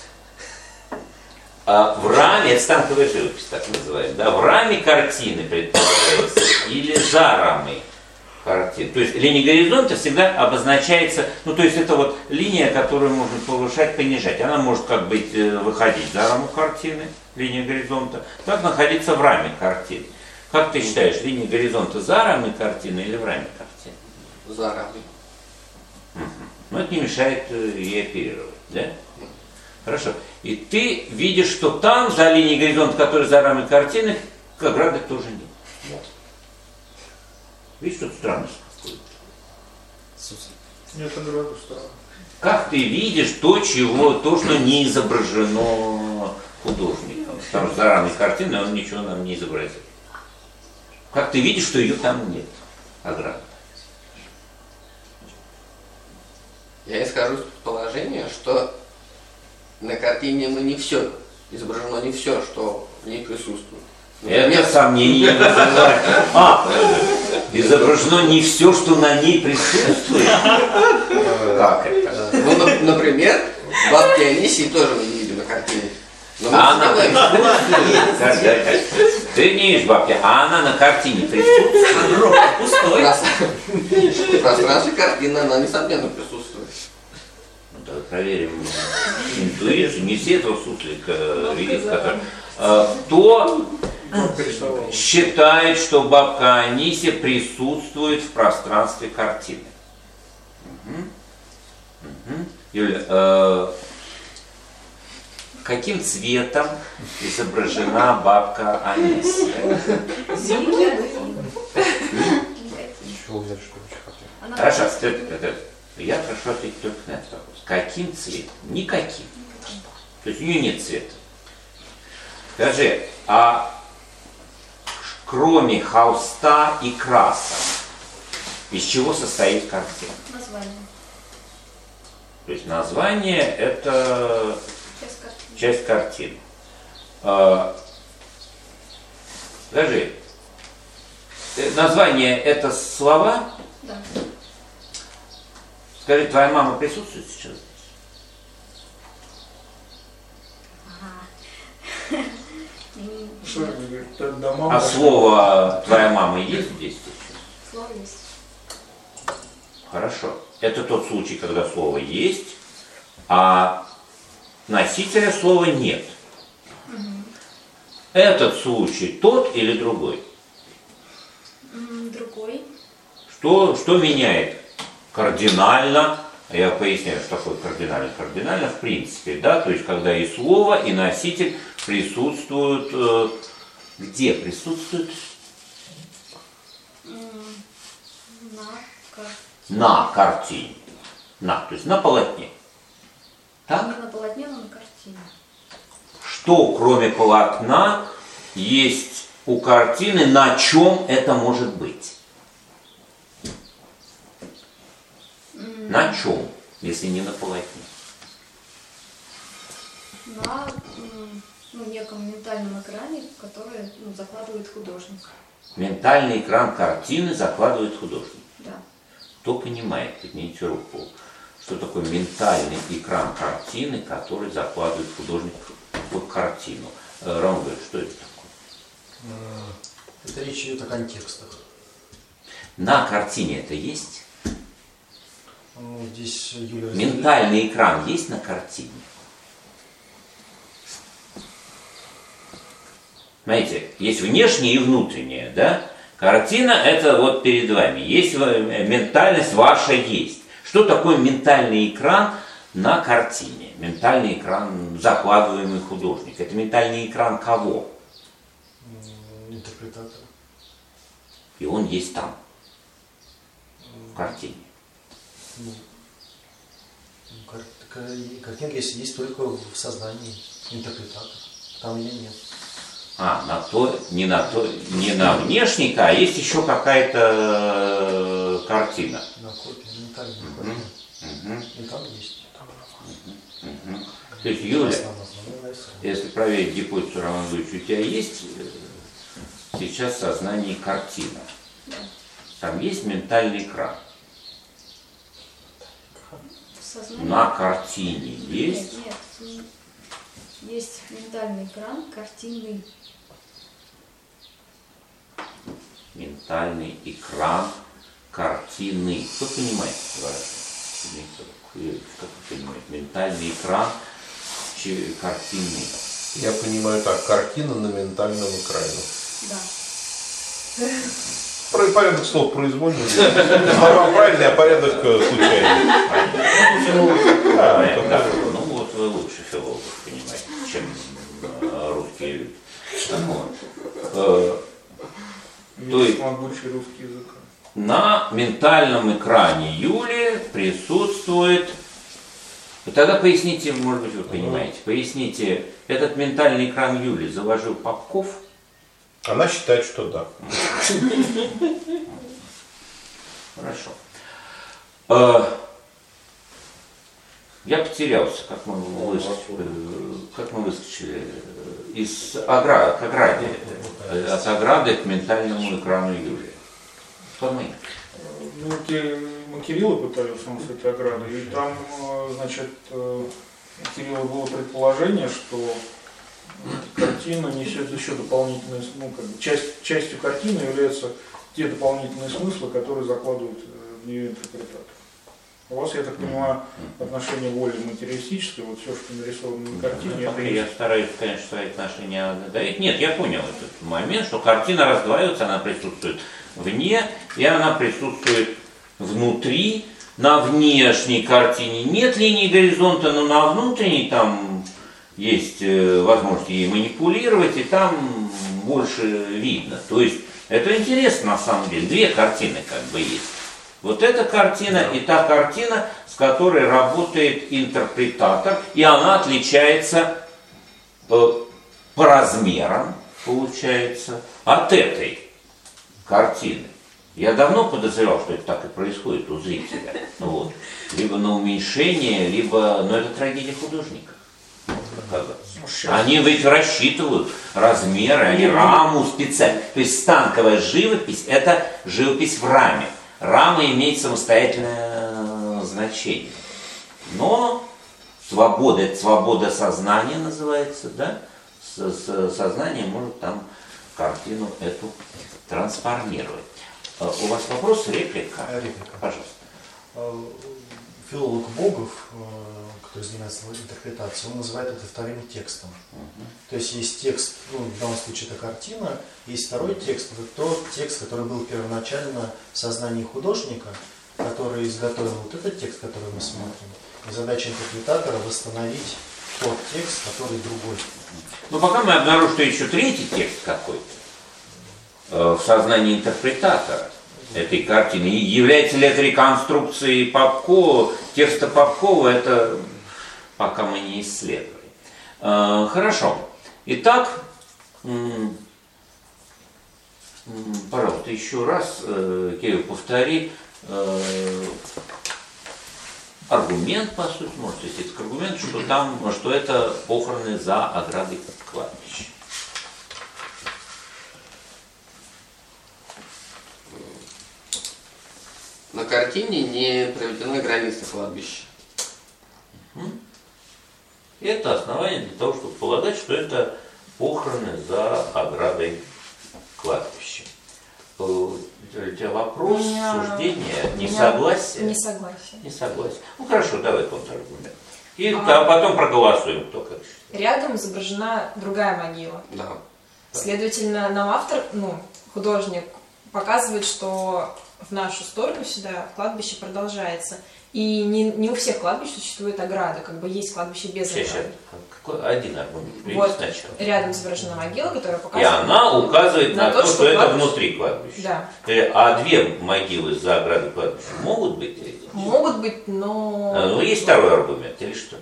В раме, это станковая живопись, так называемая, да, в раме картины предполагается или за рамой картины. То есть линия горизонта всегда обозначается, ну то есть это вот линия, которую можно повышать, понижать. Она может как быть выходить за раму картины, линия горизонта, так находиться в раме картины. Как ты считаешь, линия горизонта за рамой картины или в раме картины? За рамой. Но это не мешает ей оперировать, да? Хорошо. И ты видишь, что там, за линией горизонта, которая за рамой картины, ограды тоже нет. Видишь, что-то странное происходит. Нет ограды странно. Как ты видишь то, что не изображено художником? Потому что за рамой картины он ничего нам не изобразил. Как ты видишь, что ее там нет, ограды? Я исхожу из предположения, что на картине не все, изображено не все, что в ней присутствует. Это сомнение не вызывает. Изображено не все, что на ней присутствует. Как это? Ну, например, бабки Анисии тоже мы не видим на картине. Но мы Она присутствует. Ты не видишь бабки, а она на картине присутствует. В пространстве картины она, несомненно, присутствует. Давай проверим интуицию, не все этого суслика видят, который... Кто считает, что бабка Анисия присутствует в пространстве картины? Юля, каким цветом изображена бабка Анисия? Хорошо, я прошу ответить только на этот вопрос. Каким цветом? Никаким. То есть у нее нет цвета. Скажи, а кроме холста и красок, из чего состоит картина? Название. То есть название – это часть картины. Скажи, название – это слова? Да. Скажи, твоя мама присутствует сейчас здесь? А слово «твоя мама» есть здесь сейчас? Слово есть. Хорошо. Это тот случай, когда слово есть, а носителя слова нет. Этот случай тот или другой? Другой. Что меняет кардинально? Я поясняю, что такое кардинально. Кардинально в принципе, да, то есть когда и слово, и носитель присутствуют, где присутствуют? На картине. То есть на полотне. Так? Не на полотне, но на картине. Что кроме полотна есть у картины, на чем это может быть? На чем, если не на полотне? На неком ментальном экране, который закладывает художник. Ментальный экран картины закладывает художник. Да. Кто понимает, поднимите руку, что такое ментальный экран картины, который закладывает художник в картину? Роман говорит, что это такое? Это речь идет о контекстах. На картине это есть? Здесь Юля Ментальный экран есть на картине? Знаете, есть внешнее и внутреннее, да? Картина это вот перед вами. Есть ментальность ваша есть. Что такое ментальный экран на картине? Ментальный экран, закладываемый художник. Это ментальный экран кого? Интерпретатора. И он есть там, в картине. Картинка есть только в сознании интерпретатора. Там ее нет. Не на внешника, а есть еще какая-то картина. На копии, ментальная. И там есть. То есть, Юля, если проверить гипотезу Романа Ильича, у тебя есть сейчас в сознании картина? Там есть ментальный экран? На картине есть? Нет, в есть ментальный экран, картинный. Ментальный экран, картины. Кто понимает? Как вы понимаете? Ментальный экран, картины. Я понимаю так, картина на ментальном экране. Да. Порядок слов произвольный. Слова правильные, а порядок случайный. Да, ну вот вы лучше филологов понимаете, чем русские люди. То есть Могучий русский язык. на ментальном экране Юли присутствует. Тогда поясните, может быть, вы понимаете, поясните, этот ментальный экран Юли заложил Попков? Она считает, что да. Хорошо. Я потерялся, как мы выскочили из ограды, к ограде, от ограды к ментальному экрану Юли. Помни. Ну, мы Кирилла пытались с этой оградой, и там, значит, у Кирилла было предположение, что картина несет еще дополнительные, ну, как бы частью картины являются те дополнительные смыслы, которые закладывают в нее интерпретатор. У вас, я так понимаю, отношение воли материалистическое, вот все, что нарисовано на картине, это Я стараюсь, конечно, свои отношения давить. Нет, я понял этот момент, что картина раздваивается, она присутствует вне, и она присутствует внутри. На внешней картине нет линии горизонта, но на внутренней там есть возможность ей манипулировать, и там больше видно. То есть это интересно на самом деле. Две картины как бы есть. Вот эта картина и та картина, с которой работает интерпретатор, и она отличается по размерам, получается, от этой картины. Я давно подозревал, что это так и происходит у зрителя. Вот. Либо на уменьшение, либо... Но это трагедия художника. Они ведь рассчитывают размеры, они раму специально. То есть станковая живопись – это живопись в раме. Рама имеет самостоятельное значение. Но свобода, это свобода сознания называется, да? Сознание может там картину эту трансформировать. У вас вопрос, реплика? Реплика. Пожалуйста. Филолог Богов, который занимается интерпретацией, он называет это вторым текстом. То есть есть текст, ну, в данном случае это картина, есть второй текст, это тот текст, который был первоначально в сознании художника, который изготовил вот этот текст, который мы смотрим. И задача интерпретатора восстановить тот текст, который другой. Ну, пока мы обнаружим, что еще третий текст какой-то в сознании интерпретатора этой картины. И является ли это реконструкцией текста Попкова, это пока мы не исследовали. Хорошо. Итак, пожалуйста, еще раз, Кирилл, повтори аргумент, по сути, можете сесть к аргументу, что это похороны за оградой кладбища. На картине не проведена граница кладбища. И это основание для того, чтобы полагать, что это похороны за оградой кладбища. У тебя вопрос, суждение, несогласие? Не согласие. Не согласие. Ну хорошо, давай контраргумент. И потом проголосуем, кто как считает. Рядом изображена другая могила. Да. Следовательно, нам автор, художник, показывает, что в нашу сторону сюда кладбище продолжается. И не у всех кладбищ существует ограда, как бы есть кладбище без ограды. Какой один аргумент? Вот Сначала. рядом изображена могила, которая И показывает... она указывает на то, что это кладбище... внутри кладбища. Да. А две могилы за оградой кладбища могут быть эти? Могут быть, но... Ну, есть второй аргумент, или что?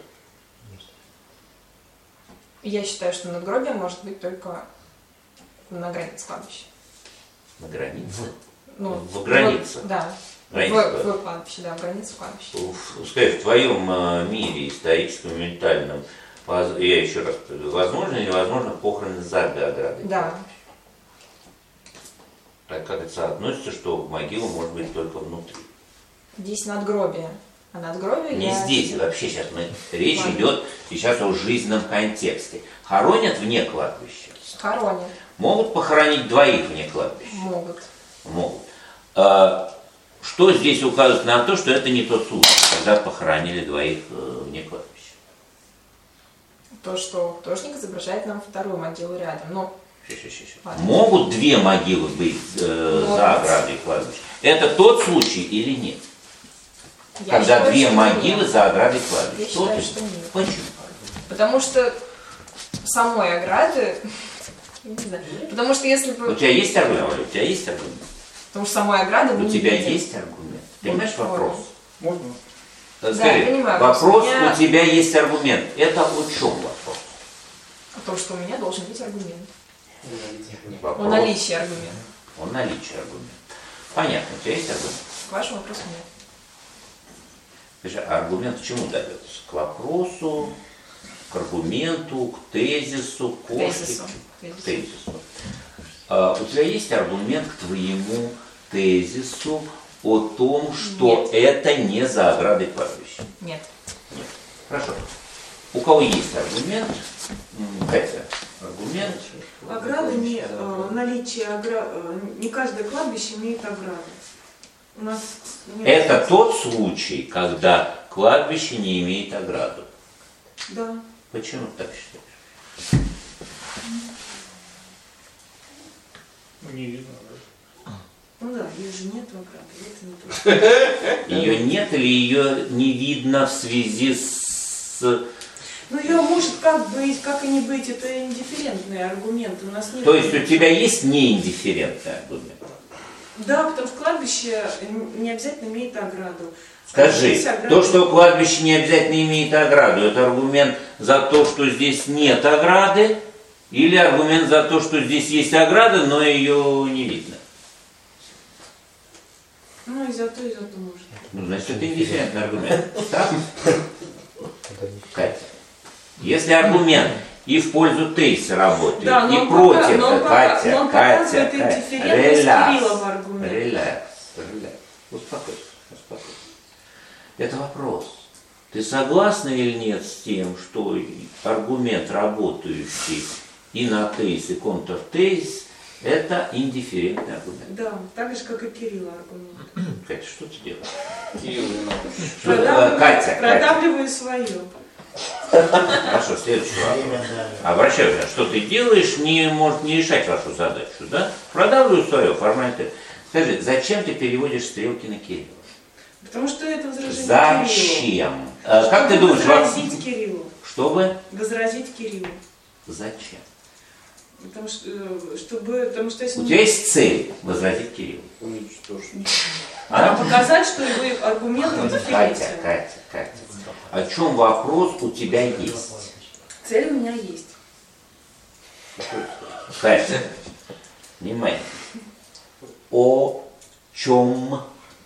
Я считаю, что надгробие может быть только на границе кладбища. На границе? В границе? Да. В кладбище, да, в границе кладбища. Скажи, в твоем мире историческом, ментальном, я еще раз повторю, возможно или невозможно похороны за оградой? Да. Так как это соотносится, что могила может быть только внутри? Здесь надгробие. А надгробие Не я... здесь, вообще сейчас речь Ладно. идет сейчас о жизненном контексте. Хоронят вне кладбища. Хоронят. Могут похоронить двоих вне кладбища? Могут. Могут. Что здесь указывает на то, что это не тот случай, когда похоронили двоих вне кладбища? То, что художник изображает нам вторую могилу рядом. Но ладно. Могут две могилы быть за оградой кладбища? Это тот случай или нет? Я Когда считаю, две что могилы нет. за оградой Я кладбища? считаю, Тот или что нет? нет. Почему? Потому что самой ограды... Не знаю. Потому что если У бы... тебя есть аргумент? Оля, у тебя есть аргумент? Потому что самой ограды мы У не тебя видим. есть аргумент? Ты понимаешь Вот. вопрос? Можно? Скажи, я понимаю, вопрос, просто у меня- у тебя есть аргумент. Это о чем вопрос? О том, что у меня должен быть аргумент. Вопрос О наличии аргумента. о наличии аргумента. Понятно, у тебя есть аргумент? К вашему вопросу нет. Скажи, а аргумент к чему дается? К вопросу, к аргументу, к тезису, к К тезису. К тезису. У тебя есть аргумент к твоему тезису о том, что Нет. это не за оградой кладбища? Нет. Нет. Хорошо. У кого есть аргумент? Катя, аргумент? Ограда наличие не каждое кладбище имеет ограду. У нас нет. Это тот случай, когда кладбище не имеет ограду. Да. Почему ты так считаешь? Не видно, да? Ну да, ее же нет ограды, это не то. Ее нет или ее не видно в связи с... Ну ее может как быть, как и не быть, это индифферентные аргументы. У нас нет. То есть у тебя есть неиндифферентный аргумент? Да, потому что кладбище не обязательно имеет ограду. Скажи, Есть ограда. то, что кладбище не обязательно имеет ограду, это аргумент за то, что здесь нет ограды, или аргумент за то, что здесь есть ограда, но ее не видно? Ну и за то может. Ну, значит, это индифферентный аргумент. Так? Катя. Если аргумент и в пользу тезиса работает, Да, но и он против, но он Катя, показывает Катя, индифферентность Кириллова аргумента. релакс. Успокойся, успокойся. Это вопрос. Ты согласна или нет с тем, что аргумент, работающий и на тезис, и контртезис, это индифферентный аргумент? Да, так же, как и Кирилла аргумент. Катя, что ты делаешь? Кирилл не надо. Катя, Продавливаю свое. Хорошо, следующий вопрос. Время дали. Обращаю внимание, что ты делаешь, может не решать вашу задачу, да? Продавливаю свое, формально. Скажи, зачем ты переводишь стрелки на Кирилла? Потому что это возражение Кириллу. Зачем? Как ты думаешь, Возразить Кириллу. чтобы? Возразить Кириллу. Зачем? Потому что если У тебя есть цель возразить Кириллу. Уничтожить. А? показать, что его аргументы Катя, дифференции. Катя. О чем вопрос у тебя есть? Цель у меня есть. Катя, внимание. О чем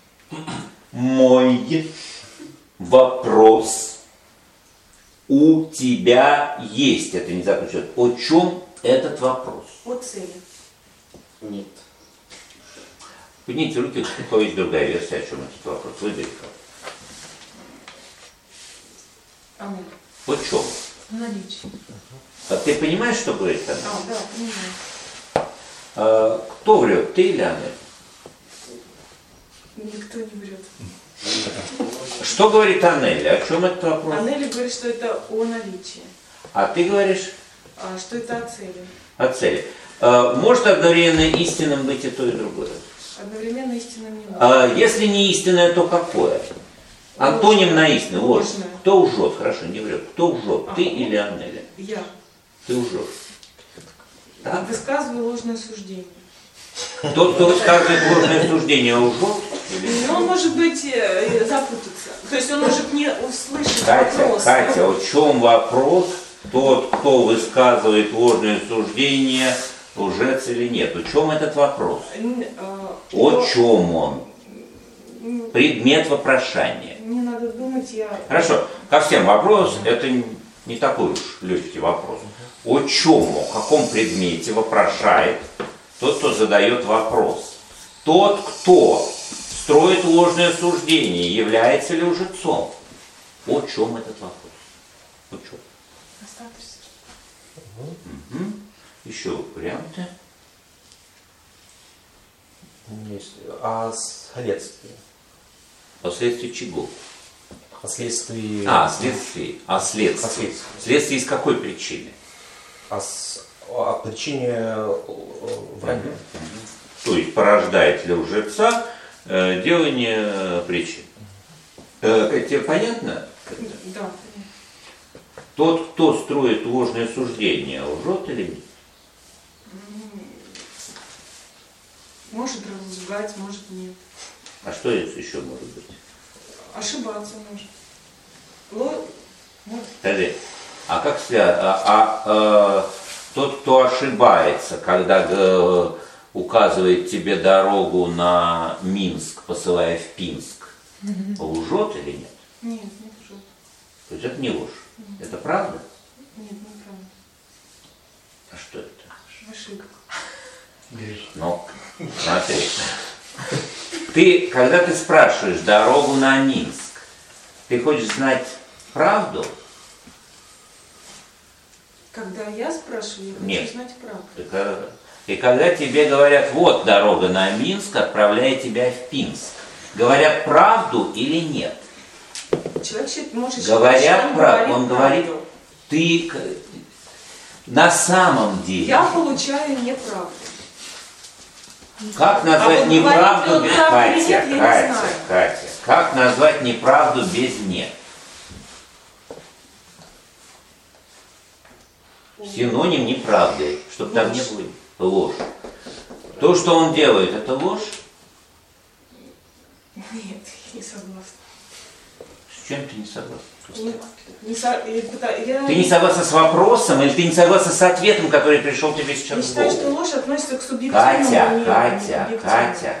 мой вопрос у тебя есть? Это не заключает. О чем этот вопрос? О цели. Нет. Поднимите руки, у кого есть другая версия, о чем этот вопрос. Выберите. О чем? Наличие. А ты понимаешь, что говорит она? Да, понимаю. Кто врет, ты или Анна? Никто не врет. Что говорит Аннели? О чем этот вопрос? Аннели говорит, что это о наличии, А ты говоришь что это о цели. о цели. Может одновременно истинным быть и то, и другое? Одновременно истинным не может. Если не истинное, то какое? Антоним на истину. Вот. Ложное. Кто лжет? Хорошо, не врет. Кто лжет? Ты или Аннели? Я Ты лжешь. Так? высказываю ложное суждение. Тот, кто высказывает ложное суждение, лжет? Но он может быть запутаться. То есть он может не услышать Катя, вопрос. Катя, о чем вопрос? Тот, кто высказывает ложное суждение, лжец или нет? О чем этот вопрос? О чем он? Предмет вопрошания. Не надо думать, я... Хорошо, ко всем вопрос, это не такой уж легкий вопрос. О чем, о каком предмете вопрошает тот, кто задает вопрос? Тот, кто строит ложное суждение, является ли лжецом? О чем этот вопрос? О чем? Угу. Еще варианты? Есть. А следствие? Последствия чего? Последствия. Следствие. А следствие? Следствие из какой причины? О причине вранья. То есть порождает для лжеца делание причин. Тебе понятно? Да. Тот, кто строит ложное суждение, лжет или нет? Может лгать, может нет. А что еще может быть? Ошибаться может. Скажи, а как тот, кто ошибается, когда указывает тебе дорогу на Минск, посылая в Пинск, лжет или нет? Нет, не лжет. То есть это не ложь. Это правда? Нет, не правда. А что это? Ошибка. Ну, смотри. Когда ты спрашиваешь дорогу на Минск, ты хочешь знать правду? Когда я спрашиваю, я хочу знать правду. И когда тебе говорят, вот дорога на Минск, отправляет тебя в Пинск, говорят правду или нет? Человек может говорят правду. Он говорит, ты на самом деле. Я получаю неправду. Как назвать неправду без Катя? Катя, как назвать неправду без нет? Синоним неправды, чтобы там не было ложь. То, что он делает, это ложь? Нет, не согласна. С чем ты не согласна? Ты не согласна с вопросом или ты не согласна с ответом, который пришел тебе сейчас в голову? Я считаю, что ложь относится к субъективному миру. Катя.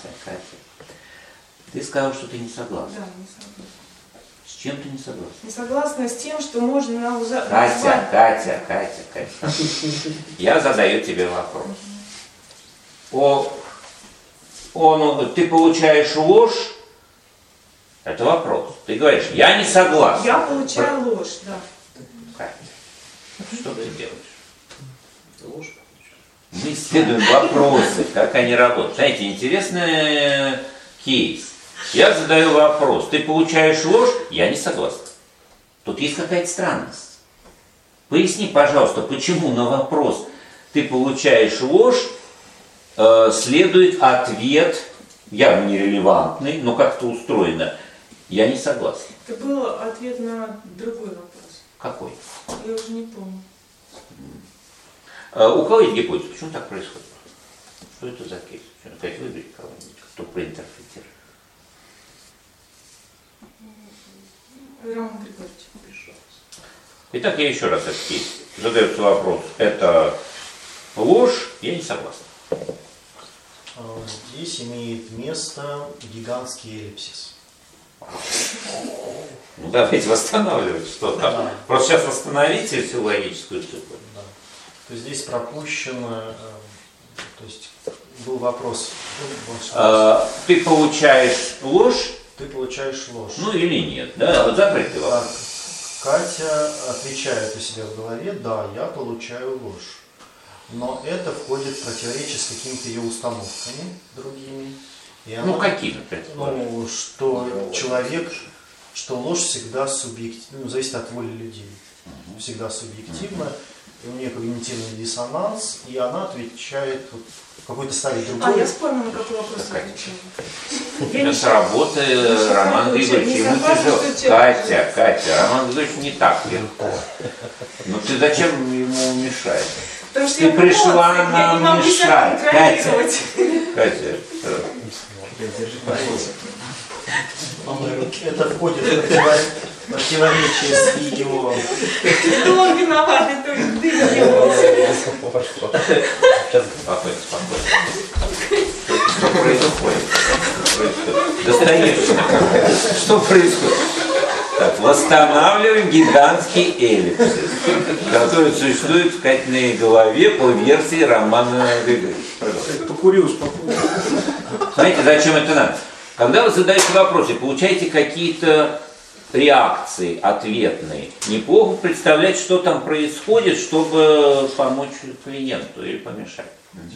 Ты сказала, что ты не согласна. Да, не согласна. С чем ты не согласна? Не согласна с тем, что можно назвать... Катя. Я задаю тебе вопрос. Ты получаешь ложь? Это вопрос. Ты говоришь, я не согласен. Я получаю ложь, да. Катя, что ты делаешь? Ложь. Мы исследуем вопросы, как они работают. Знаете, интересный кейс. Я задаю вопрос, ты получаешь ложь? Я не согласен. Тут есть какая-то странность. Поясни, пожалуйста, почему на вопрос ты получаешь ложь, следует ответ, явно нерелевантный, но как-то устроено. Я не согласен. Это был ответ на другой вопрос. Какой? Я уже не помню. У кого есть гипотеза? Почему так происходит? Что это за кейс? Опять выберите кого-нибудь, кто проинтерпретирует. Роман Григорьевич. Итак, я еще раз этот кейс. Задается вопрос, это ложь? Я не согласен. Здесь имеет место гигантский эллипсис. Ну, давайте восстанавливать что-то. Да. Просто сейчас восстановите всю логическую цепочку. Да. То есть здесь пропущено, то есть был вопрос. Ты получаешь ложь? Ты получаешь ложь. Ну или нет, да? Вот закрытый вопрос. Катя отвечает у себя в голове, да, я получаю ложь. Но это входит в противоречие с какими-то ее установками другими. И она, какими? Что человек, что ложь всегда субъективна, зависит от воли людей. Всегда субъективна. И у нее когнитивный диссонанс, и она отвечает какой-то ставит другой. Я вспомнила, какой вопрос я отвечала. Это работа Романа Григорьевича. Катя, Роман Григорьевич не так легко. Но ты зачем ему мешаешь? Ты пришла нам мешать. Катя. Это входит в противоречие с видео. Он виноват, это ты делал. Спокойно. Что происходит? Достоевщина какая. Что происходит? Так, восстанавливаем гигантский эллипсис, который существует в Катиной голове по версии Романа Григорьевича. Покури, успокойся. Знаете, зачем это надо? Когда вы задаете вопросы, получаете какие-то реакции ответные, неплохо представлять, что там происходит, чтобы помочь клиенту или помешать.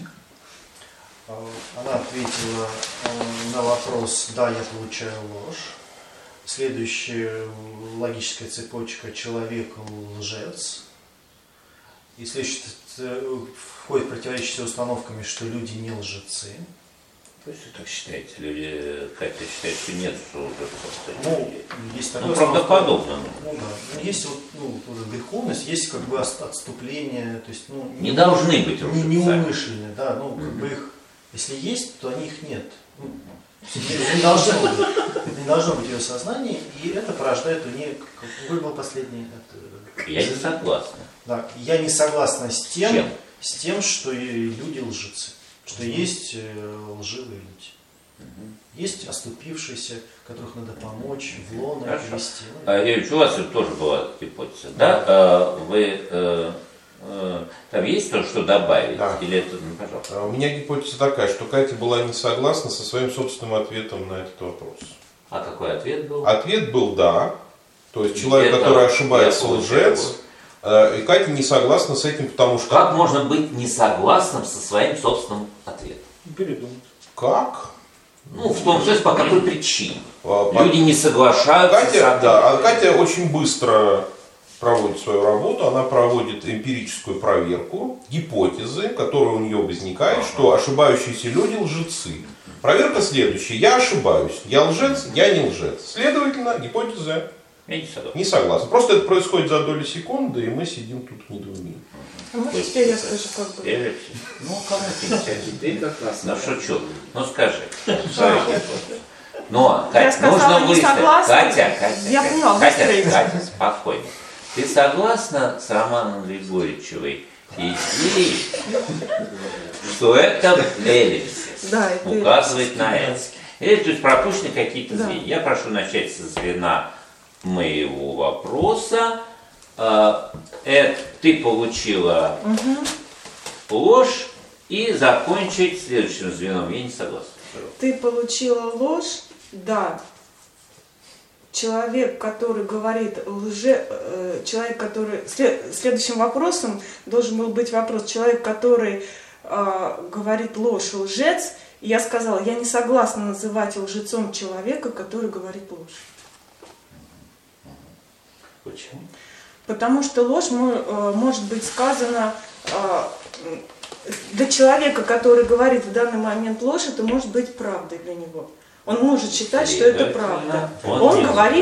Она ответила на вопрос «да, я получаю ложь». Следующая логическая цепочка «человек лжец». И следующее входит противоречие установками, что люди не лжецы. То есть вы так считаете? Люди, Катя считает, что нет лжецов. Есть такое правдоподобно. Ну, да. Есть греховность, есть как бы отступление. То есть, не должны быть лжецами. Неумышленные, да. Как бы их, если есть, то их нет. Не должно быть ее сознание, и это порождает у нее, какой был последний? Я не согласна. Да, я не согласна с тем, что люди лжецы, что есть лживые люди. Есть оступившиеся, которых надо помочь, в лоно привести. Юрий, у вас тоже была гипотеза, да? Вы там есть то, что добавить? Да. Или это, пожалуйста. У меня гипотеза такая, что Катя была не согласна со своим собственным ответом на этот вопрос. А какой ответ был? Ответ был «да». То есть человек, который ошибается, лжец. И Катя не согласна с этим, потому что... Как можно быть не согласным со своим собственным ответом? Передумать. Как? В том смысле, по какой причине? Люди не соглашаются Катя очень быстро проводит свою работу, она проводит эмпирическую проверку гипотезы, которая у нее возникает, что ошибающиеся люди лжецы. Проверка следующая. Я ошибаюсь. Я лжец, я не лжец. Следовательно, гипотеза не согласна. Просто это происходит за доли секунды, и мы сидим тут в недоумении. А может теперь я скажу, как бы? Кому ты как раз? Шучу. Скажи. Но, Катя, нужно выставить. Катя, я поняла, Катя, спокойно. Ты согласна с Романом Григорьевичевой идеей, что это эллипсис указывает на это? Или то есть пропущены какие-то звенья? Я прошу начать со звена моего вопроса. Ты получила ложь и закончить следующим звеном. Я не согласна. Ты получила ложь, да. Человек, который говорит человек, который... Следующим вопросом должен был быть вопрос. Человек, который говорит ложь, лжец. И я сказала, я не согласна называть лжецом человека, который говорит ложь. Почему? Потому что ложь может быть сказана для человека, который говорит в данный момент ложь, это может быть правдой для него. Он может считать, что это правда. Он говорит,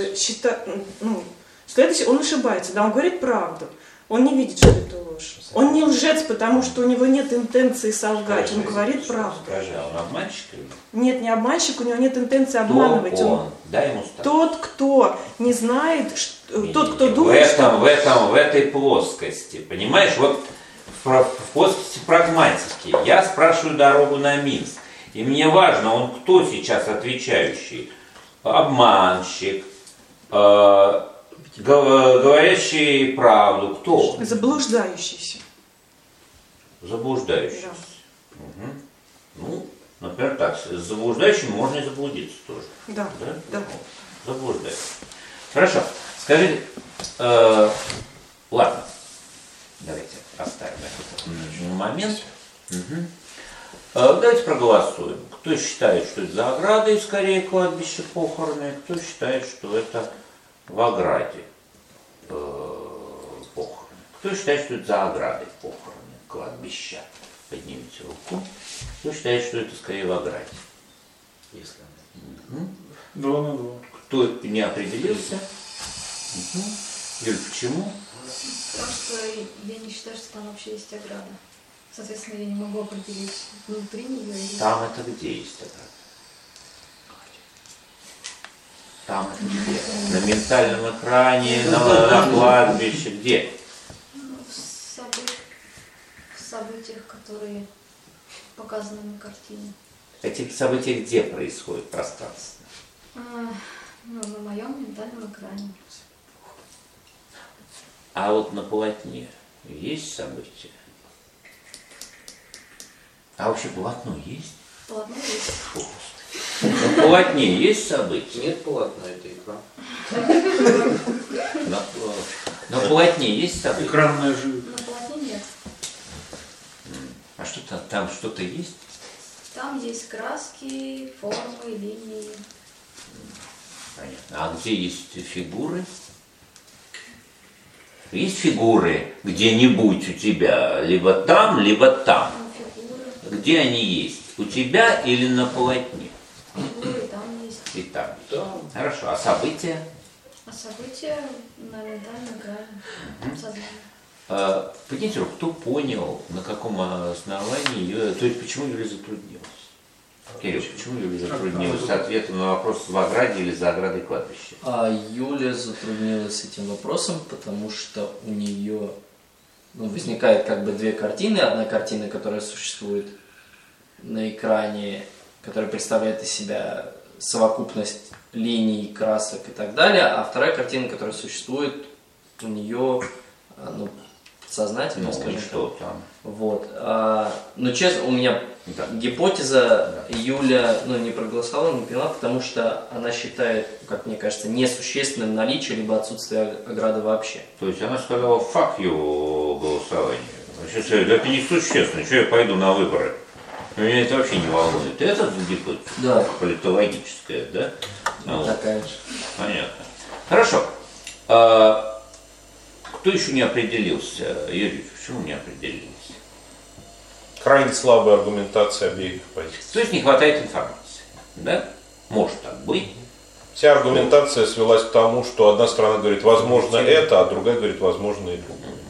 он ошибается, да, он говорит правду. Он не видит, что это ложь. Он не лжец, потому что у него нет интенции солгать. Он говорит правду. Скажи, а он обманщик или нет? Нет, не обманщик, у него нет интенции обманывать. Дай ему стать. Тот, кто не знает, тот, кто думает, в этой плоскости, понимаешь, вот в плоскости прагматики. Я спрашиваю дорогу на Минск. И мне важно, он кто сейчас отвечающий? Обманщик, говорящий правду, кто? Заблуждающийся. Заблуждающийся. Да. Например, так, с заблуждающим можно и заблудиться тоже. Да. Заблуждающийся. Хорошо. Скажи, ладно, давайте оставим этот момент. Давайте проголосуем. Кто считает, что это за оградой, скорее, кладбище похороны, кто считает, что это в ограде похороны. Кто считает, что это за оградой похороны, кладбища? Поднимите руку. Кто считает, что это скорее в ограде? Если... 2 на 2. Кто не определился? Юль, почему? Потому что я не считаю, что там вообще есть ограда. Соответственно, я не могу определить внутри нее. Там это где есть ограда? Там это где? На ментальном экране, на кладбище, где? В событиях, которые показаны на картине. Эти события где происходят пространственно? На моем ментальном экране. А вот на полотне есть события? А вообще полотно есть? Полотно есть. Фу, На полотне есть события? Нет полотна, это экран. На полотне есть события? Экранная живопись. На полотне нет. А что там что-то есть? Там есть краски, формы, линии. Понятно. А где есть фигуры? Есть фигуры где-нибудь у тебя? Либо там, либо там. Фигуры. Где они есть? У тебя или на полотне? Фигуры там есть. И там. Да. Хорошо. А события? А события на ментальном экране. Сознание. Поднимите руку, кто понял, на каком основании, то есть почему Юлия затруднилась? Кирилл, почему Юлия затруднилась с ответом на вопрос в ограде или за оградой кладбища? Юля затруднилась этим вопросом, потому что у нее возникает как бы две картины. Одна картина, которая существует на экране, которая представляет из себя совокупность линий, красок и так далее, а вторая картина, которая существует у нее подсознательно, скажем что так. там? Вот. Но честно, у меня гипотеза, Юля не проголосовала, не поняла, потому что она считает, как мне кажется, несущественным наличие либо отсутствие ограды вообще. То есть она сказала fuck you голосование. Значит, это несущественно, что я пойду на выборы? Меня это вообще не волнует. Это гипотеза? Да. Политологическая, да? Такая же. Понятно. Хорошо. Кто еще не определился? Юрий, почему не определился? Крайне слабая аргументация обеих позиций. То есть не хватает информации, да? Может так быть. Вся аргументация свелась к тому, что одна сторона говорит, возможно это, а другая говорит, возможно и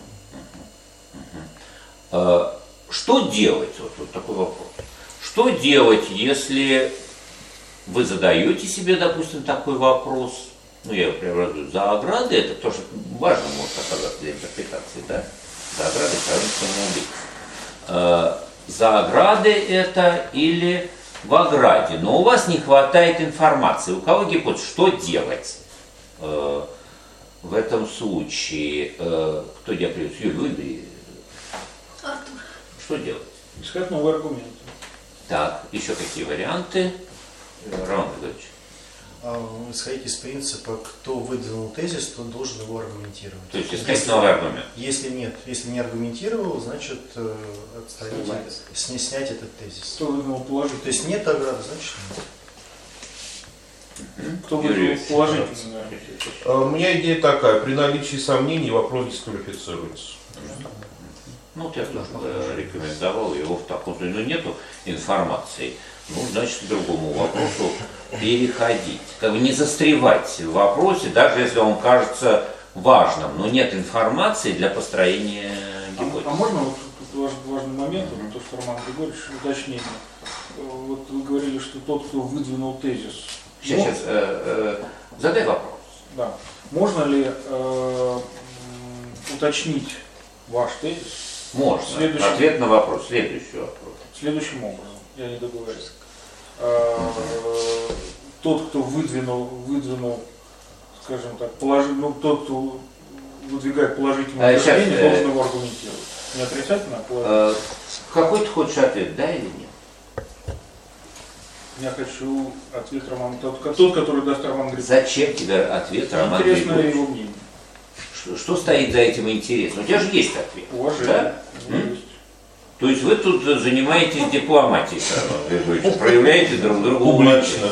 другое. Что делать? Вот такой вопрос. Что делать, если вы задаете себе, допустим, такой вопрос? Я его преобразую. За оградой это тоже важно может оказаться для интерпретации, да? За оградой убийца. За оградой это или в ограде. Но у вас не хватает информации. У кого гипотеза? Что делать в этом случае? Кто диапрет? Юлия или Артур. что делать? Искать новые аргументы. Так, еще какие варианты? Роман Григорьевич. Исходить из принципа, кто выдвинул тезис, тот должен его аргументировать. То есть искать новый аргумент. Если нет, если не аргументировал, значит снять этот тезис. Кто выдвинул положительно? То есть нет ограды, значит нет. Кто выдвинул положительно? У меня идея такая, при наличии сомнений вопрос дисквалифицируется. Я тоже рекомендовал его в таком случае. Но нету информации. Значит, к другому вопросу переходить. Не застревать в вопросе, даже если он кажется важным, но нет информации для построения гипотезы. А можно тут важный момент, то, что Роман Григорьевич уточнение. Вот вы говорили, что тот, кто выдвинул тезис. Сейчас задай вопрос. Да. Можно ли уточнить ваш тезис? Можно. Ответ на вопрос. Следующий вопрос. Следующим образом. Я не договорился. Тот, кто выдвинул, скажем так, тот, кто выдвигает положительное утверждение, должен его аргументировать. Не отрицательно, а положительно. Какой ты хочешь ответ, да или нет? Я хочу ответ Романа, тот, который даст Роман Григорьевич. Зачем тебе ответ Роман Григорьевич? Интересно его мнение. Что стоит за этим интересно? У тебя же есть ответ. Уважение. Да? Есть. То есть вы тут занимаетесь дипломатией, проявляете друг другу публично.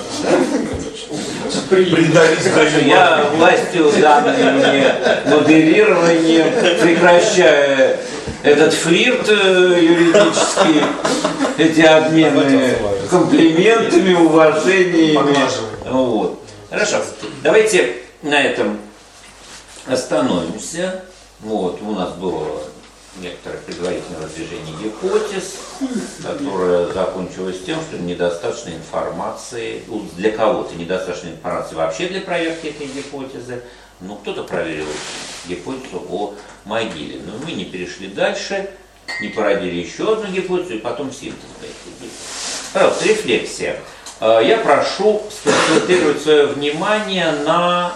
Я властью, данной мне модерированием, прекращая этот флирт юридический, эти обмены комплиментами, уважениями. Хорошо. Давайте на этом остановимся. У нас было некоторое предварительное выдвижение гипотез, которое закончилось тем, что недостаточно информации, для кого-то недостаточно информации вообще для проверки этой гипотезы, но кто-то проверил гипотезу о могиле. Но мы не перешли дальше, не породили еще одну гипотезу и потом синтез этой гипотезы. Пожалуйста, рефлексия. Я прошу сконцентрировать свое внимание на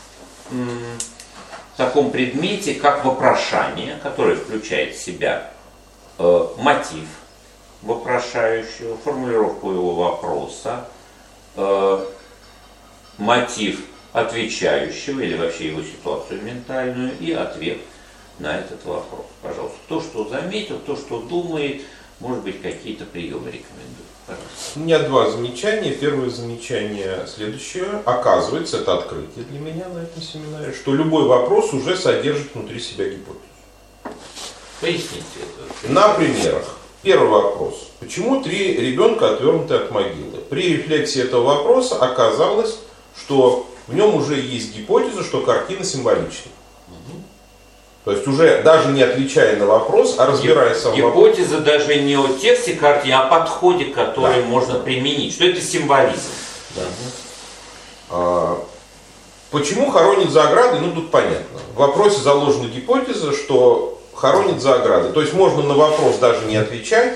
таком предмете, как вопрошание, которое включает в себя мотив вопрошающего, формулировку его вопроса, мотив отвечающего или вообще его ситуацию ментальную и ответ на этот вопрос. Пожалуйста, кто что заметил, кто что думает, может быть, какие-то приемы рекомендует. Пожалуйста. У меня два замечания. Первое замечание следующее. Оказывается, это открытие для меня на этом семинаре, что любой вопрос уже содержит внутри себя гипотезу. Поясните это. На примерах. Первый вопрос. Почему 3 ребенка отвернуты от могилы? При рефлексии этого вопроса оказалось, что в нем уже есть гипотеза, что картина символична. То есть уже даже не отвечая на вопрос, а разбирая сам вопрос. Гипотеза даже не о тексте картины, а о подходе, который можно применить. Что это символизм. Почему хоронят за оградой? Ну тут понятно. В вопросе заложена гипотеза, что хоронят за оградой. То есть можно на вопрос даже не отвечать,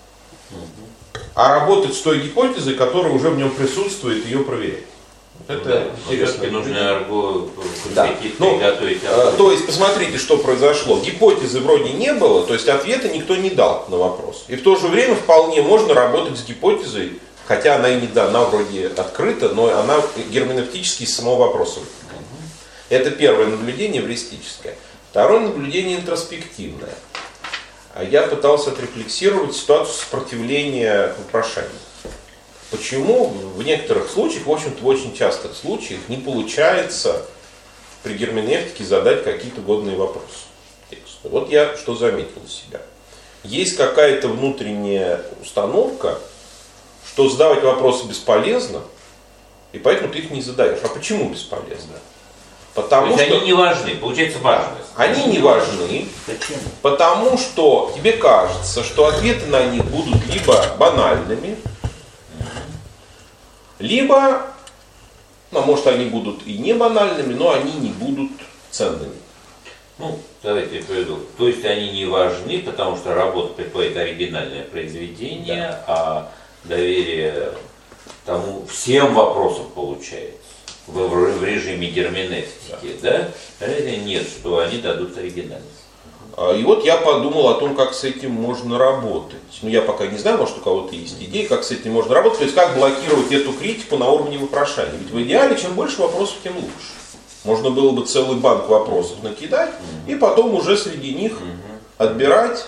а работать с той гипотезой, которая уже в нем присутствует, и ее проверять. Это интересно. Нужно приготовить. Ну, то есть посмотрите, что произошло. Гипотезы вроде не было, то есть ответа никто не дал на вопрос. И в то же время вполне можно работать с гипотезой, хотя она и не дана, вроде открыта, но она герменевтически из самого вопроса. Это первое наблюдение эвристическое. Второе наблюдение интроспективное. Я пытался отрефлексировать ситуацию сопротивления вопрошаний. Почему в некоторых случаях, в общем-то в очень частых случаях, не получается при герменевтике задать какие-то годные вопросы тексту? Вот я что заметил у себя. Есть какая-то внутренняя установка, что задавать вопросы бесполезно, и поэтому ты их не задаешь. А почему бесполезно? Потому что они не важны, получается важно. Они не важны, Зачем? Потому что тебе кажется, что ответы на них будут либо банальными, либо, ну, может, они будут и не банальными, но они не будут ценными. Ну, давайте я приведу. То есть они не важны, потому что работа предполагает оригинальное произведение, да. А доверие тому всем вопросам получается в режиме герменевтики, да? Это нет, что они дадут оригинальность. И вот я подумал о том, как с этим можно работать. Ну, я пока не знаю, может, у кого-то есть идеи, как с этим можно работать, то есть как блокировать эту критику на уровне вопрошания. Ведь в идеале, чем больше вопросов, тем лучше. Можно было бы целый банк вопросов накидать, и потом уже среди них отбирать,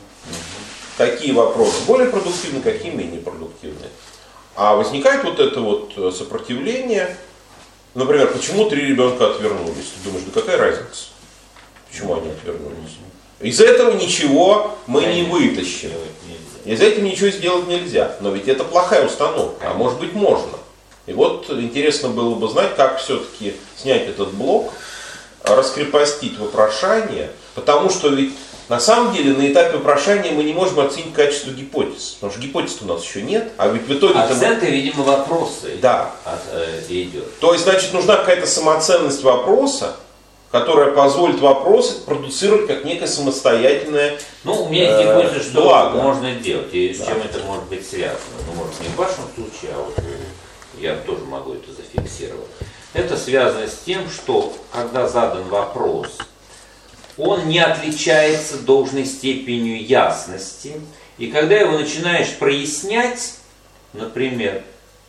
какие вопросы более продуктивны, какие менее продуктивны. А возникает вот это вот сопротивление. Например, почему 3 ребенка отвернулись? Ты думаешь, да какая разница? Почему они отвернулись? Из этого ничего мы не вытащим. Из этого ничего сделать нельзя. Но ведь это плохая установка, а может быть можно. И вот интересно было бы знать, как все-таки снять этот блок, раскрепостить вопрошание, потому что ведь на самом деле на этапе вопрошания мы не можем оценить качество гипотез, потому что гипотез у нас еще нет, а ведь в итоге... Оценка, видимо, вопросы да. идет. То есть, значит, нужна какая-то самоценность вопроса, которая позволит вопрос продуцировать как некое самостоятельное Ну, у меня есть гипотеза, что благо. Можно делать, и с чем это может быть связано. Ну, может, не в вашем случае, а вот я тоже могу это зафиксировать. Это связано с тем, что когда задан вопрос, он не отличается должной степенью ясности. И когда его начинаешь прояснять, например,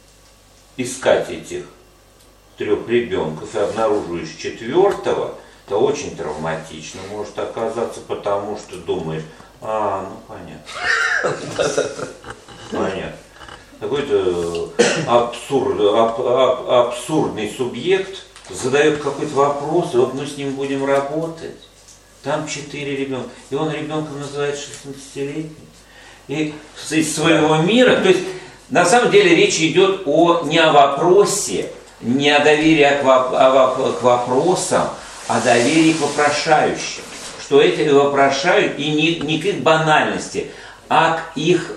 искать этих 3 ребенков и обнаруживаешь 4-го, это очень травматично может оказаться, потому что думаешь, ну понятно. Понятно. Какой-то абсурдный субъект задает какой-то вопрос, и вот мы с ним будем работать. Там 4 ребенка. И он ребенком называет 16-летним. И из своего мира, то есть на самом деле речь идет не о вопросе, не о доверии к вопросам, а доверии к вопрошающим. Что эти вопрошают и не к их банальности, а к их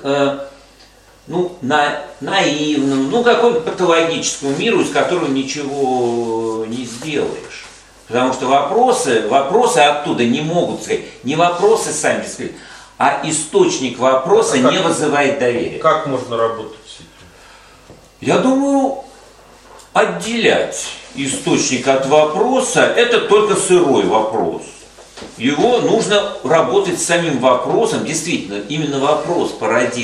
наивному, какому-то патологическому миру, из которого ничего не сделаешь. Потому что вопросы оттуда не могут сказать, не вопросы сами сказать, а источник вопроса не вызывает доверия. Как можно работать с этим? Я думаю, отделять источник от вопроса, это только сырой вопрос. Его нужно работать с самим вопросом. Действительно, именно вопрос породит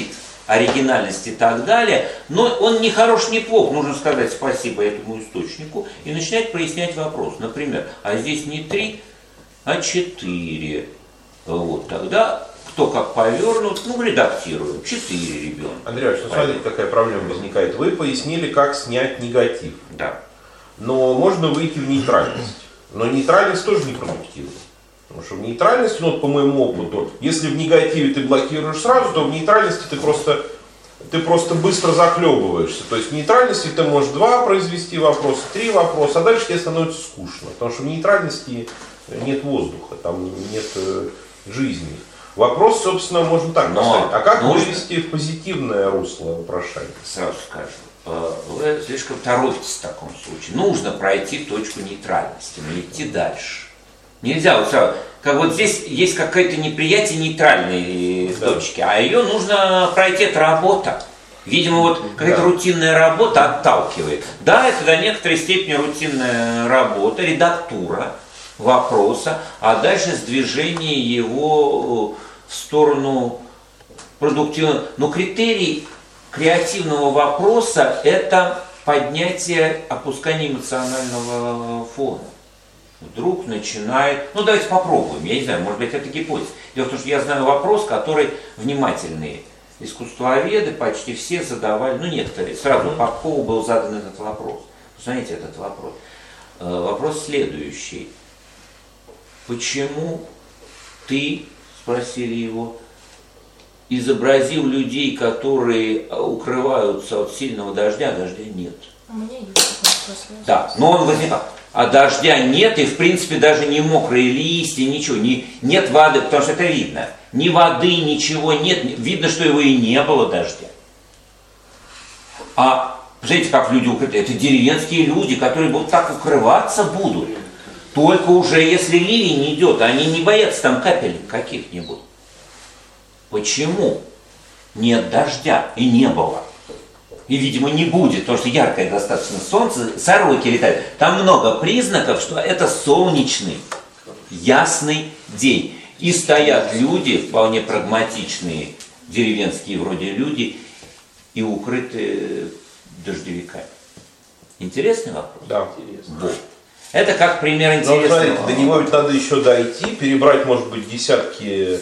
оригинальность и так далее, но он не хорош, не плох, нужно сказать спасибо этому источнику и начинать прояснять вопрос. Например, а здесь не 3, а 4. Вот, тогда кто как повернут, редактируем. 4 ребенка. Андрей Ильич, смотрите, какая проблема возникает. Вы пояснили, как снять негатив. Да. Но можно выйти в нейтральность. Но нейтральность тоже непродуктивна. Потому что в нейтральности, по моему опыту, если в негативе ты блокируешь сразу, то в нейтральности ты просто быстро захлебываешься. То есть в нейтральности ты можешь 2 произвести вопроса, 3 вопроса, а дальше тебе становится скучно. Потому что в нейтральности нет воздуха, там нет жизни. Вопрос, собственно, можно так поставить. А как вывести в позитивное русло вопрошания? Сразу скажу. Вы слишком торопитесь в таком случае. Нужно пройти точку нейтральности, но идти дальше. Нельзя вот сразу, как вот здесь есть какое-то неприятие нейтральной точки, а ее нужно пройти, это работа. Видимо, вот какая-то рутинная работа отталкивает. Да, это до некоторой степени рутинная работа, редактура вопроса, а дальше сдвижение его в сторону продуктивного. Но критерий креативного вопроса – это поднятие, опускание эмоционального фона. Вдруг начинает, давайте попробуем, я не знаю, может быть это гипотеза. Дело в том, что я знаю вопрос, который внимательные искусствоведы почти все задавали, некоторые, сразу Попкову был задан этот вопрос. Знаете этот вопрос? Вопрос следующий. Почему ты, спросили его, изобразил людей, которые укрываются от сильного дождя, а дождя нет? У меня есть такой вопрос. Да, но он возникал. А дождя нет, и в принципе даже не мокрые листья, ничего, нет воды, потому что это видно. Ни воды, ничего нет, видно, что его и не было дождя. А знаете, как люди укрыты? Это деревенские люди, которые вот так укрываться будут. Только уже если ливень идет, они не боятся там капелек каких-нибудь. Почему нет дождя и не было? И, видимо, не будет, потому что яркое достаточно солнце, сороки летают. Там много признаков, что это солнечный, ясный день. И стоят люди, вполне прагматичные, деревенские вроде люди, и укрыты дождевиками. Интересный вопрос? Да. Вот. Это как пример интересного. Смотрите, до него ведь надо еще дойти, перебрать, может быть, десятки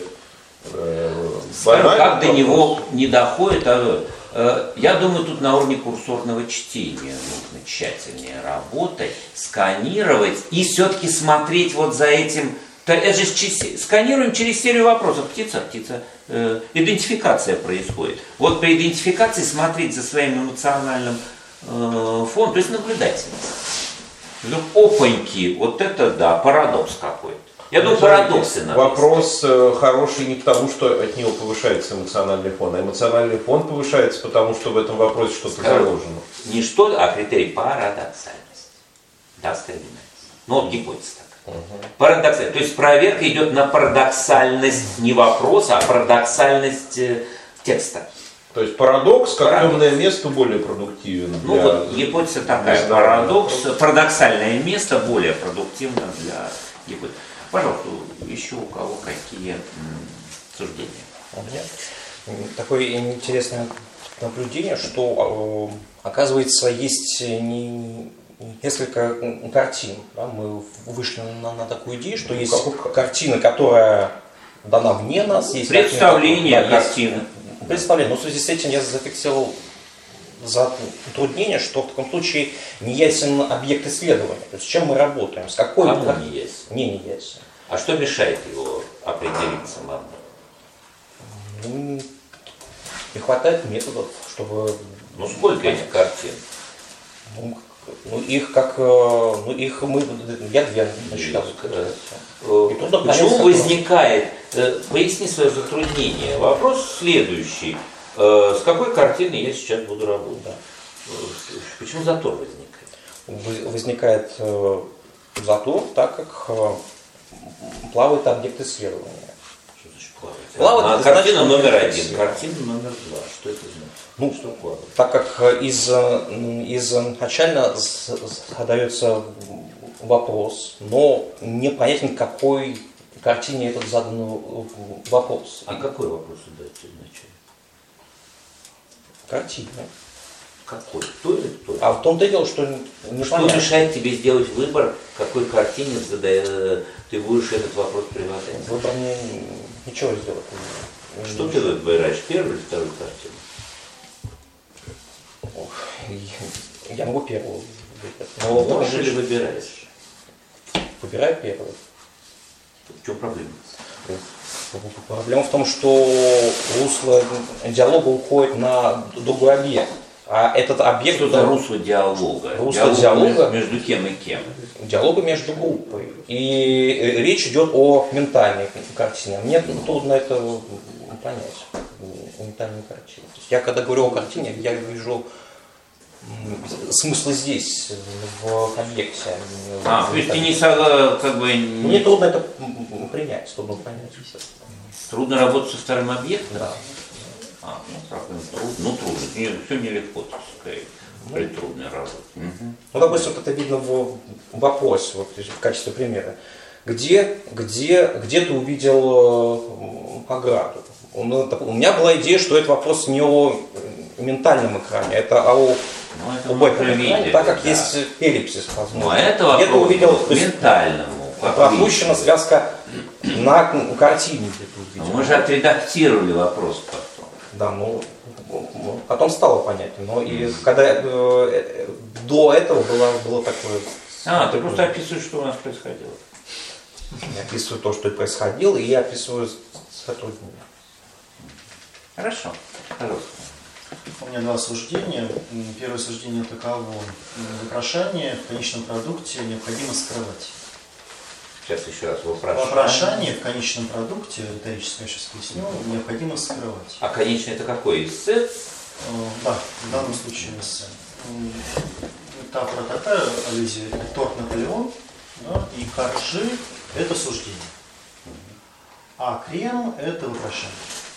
как до него не доходит, я думаю, тут на уровне курсорного чтения нужно тщательнее работать, сканировать и все-таки смотреть вот за этим. Это же сканируем через серию вопросов. Птица, идентификация происходит. Вот при идентификации смотреть за своим эмоциональным фоном, то есть наблюдательность. Опаньки, вот это да, парадокс какой-то. Я думаю, парадоксы надо. Вопрос хороший не потому, что от него повышается эмоциональный фон, а эмоциональный фон повышается, потому что в этом вопросе что-то заложено. Не что, а критерий парадоксальности. Вот гипотеза такая. Парадоксальность. То есть проверка идет на парадоксальность не вопроса, а парадоксальность текста. То есть парадокс, как темное место, более продуктивен. Вот гипотеза такая. Парадоксальное место более продуктивно для гипотезы. Пожалуйста, еще у кого какие суждения? У меня такое интересное наблюдение, что, оказывается, есть несколько картин. Да? Мы вышли на такую идею, что есть картина, которая дана вне нас. Есть представление картины. Представление. Но в связи с этим я зафиксировал затруднение, что в таком случае не ясен объект исследования. То есть с чем мы работаем, с какой... Кому не ясен? Не ясен. А что мешает его определить самому? Не хватает методов, чтобы... Сколько этих картин? Я 2 насчитал. Почему возникает, поясни свое затруднение. Вопрос следующий. С какой картиной я сейчас буду работать? Да. Почему затор возникает? Возникает затор, так как плавает объект исследования. Что значит плавает? Картина номер 1, картина номер 2. Что это значит? Что плавает? Так как изначально задается вопрос, но непонятен, какой картине этот задан вопрос. А какой вопрос задается изначально? картины. Какой? Кто это кто? А в том-то и дело, что не Что мешает тебе сделать выбор, какой картине ты будешь этот вопрос прилагать? Выбор ничего сделать. Что ты выбираешь, первую или вторую картину? Я могу первую выбрать. Но можешь или выбираешь? Выбираю первую. В чем проблема? Проблема в том, что русло диалога уходит на другой объект. А этот объект... Что за русло диалога? Русло диалога между кем и кем? Диалога между группой. И речь идет о ментальной картине. Мне трудно это понять. Ментальную картину. То есть я когда говорю о картине, я вижу смысл здесь, в объекте. То есть ты не как бы... Мне трудно это принять, трудно понять. Трудно работать со вторым объектом? Да. Трудно. Все нелегко, так сказать, при трудной работе. Ну, допустим, вот это видно в вопросе, вот, в качестве примера. Где ты увидел ограду? У меня была идея, что это вопрос не о ментальном экране, это о убойном экране, так как есть эллипсис, возможно. Но это вопрос увидел, к ментальному. Пропущена связка на картине. Мы же отредактировали вопрос потом. Да, потом стало понятно. Но и когда до этого было такое... Ты просто описываешь, что у нас происходило. Я описываю то, что и происходило, и я описываю сотрудника. Хорошо, пожалуйста. У меня два суждения. Первое суждение таково. Вопрошание в конечном продукте необходимо скрывать. Сейчас еще раз вопрошание. Вопрошание в конечном продукте, риторическое я сейчас поясню, необходимо скрывать. А конечное это какое? Эссе? Да, в данном случае эссе. Метафора такая, аллюзия, торт Наполеон, да, и коржи – это суждение. А крем – это вопрошание.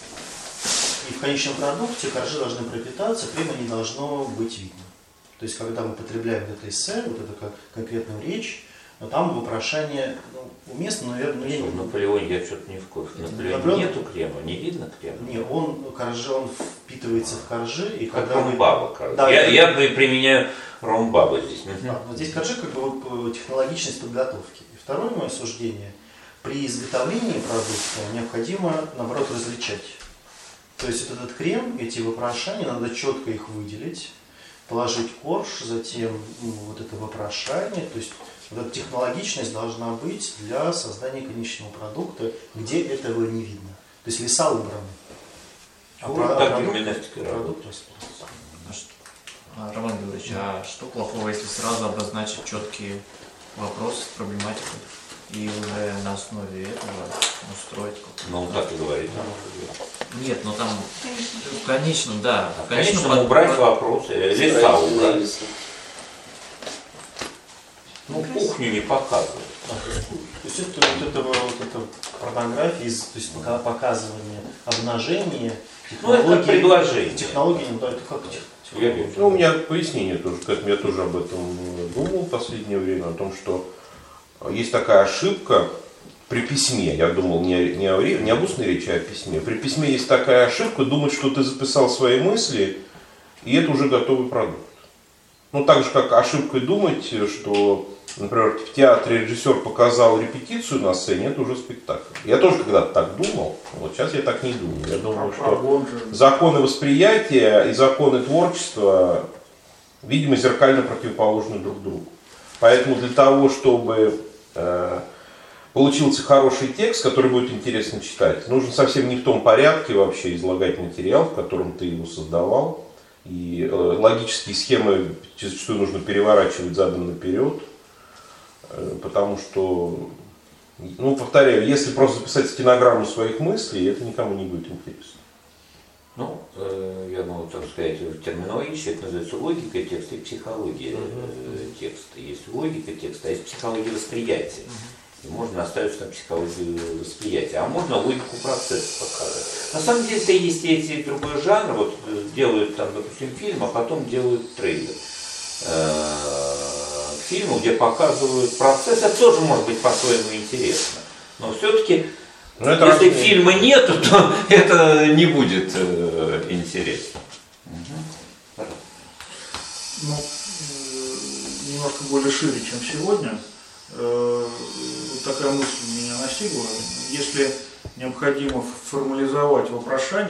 И в конечном продукте коржи должны пропитаться, крема не должно быть видно. То есть, когда мы потребляем это эссе, вот эту конкретную речь, но там вопрошание уместно, наверное, я не... В Наполеоне я что-то не в курсе. В Наполеоне нету крема, не видно крема? Нет, он впитывается в коржи. И как когда ромбаба, короче. Да, я применяю ромбабу здесь. Вот здесь коржи как бы технологичность подготовки. И второе мое суждение. При изготовлении продукта необходимо, наоборот, различать. То есть вот этот крем, эти вопрошания, надо четко их выделить, положить корж, затем вот это вопрошание. То есть вот эта технологичность должна быть для создания конечного продукта, где этого не видно. То есть леса убраны. Продукт Роман Григорьевич, а что плохого, если сразу обозначить четкие вопросы с проблематикой и уже на основе этого устроить какой-то... Ну, так и говорит. Нет, но там в конечном, да. В конечном убрать вопросы, леса убрать. Кухню не показывают. То есть это порнография, то есть показывание обнажения, технологии. Это предложение. Технологии, да, это как технология. У меня пояснение тоже к этому, я тоже об этом думал в последнее время, о том, что есть такая ошибка при письме. Я думал не об устной речи, а о письме. При письме есть такая ошибка, думать, что ты записал свои мысли, и это уже готовый продукт. Так же, как ошибкой думать, что, например, в театре режиссер показал репетицию на сцене, это уже спектакль. Я тоже когда-то так думал, вот сейчас я так не думаю. Я думаю, что законы восприятия и законы творчества, видимо, зеркально противоположны друг другу. Поэтому для того, чтобы получился хороший текст, который будет интересно читать, нужно совсем не в том порядке вообще излагать материал, в котором ты его создавал. И логические схемы зачастую нужно переворачивать задом наперед, потому что, повторяю, если просто записать стенограмму своих мыслей, это никому не будет интересно. Я могу так сказать, в терминологии это называется логика текста и психология текста. Есть логика текста, а есть психология восприятия. И можно оставить на психологию восприятия, а можно логику процесса показать. На самом деле это есть эти другой жанр, вот делают там, допустим, фильм, а потом делают трейлер к фильму, где показывают процесс, это тоже может быть по-своему интересно. Но все-таки, если фильма нету, то это не будет интересно. Ну, немножко более шире, чем сегодня. Вот такая мысль меня настигла. Если необходимо формализовать вопрошание,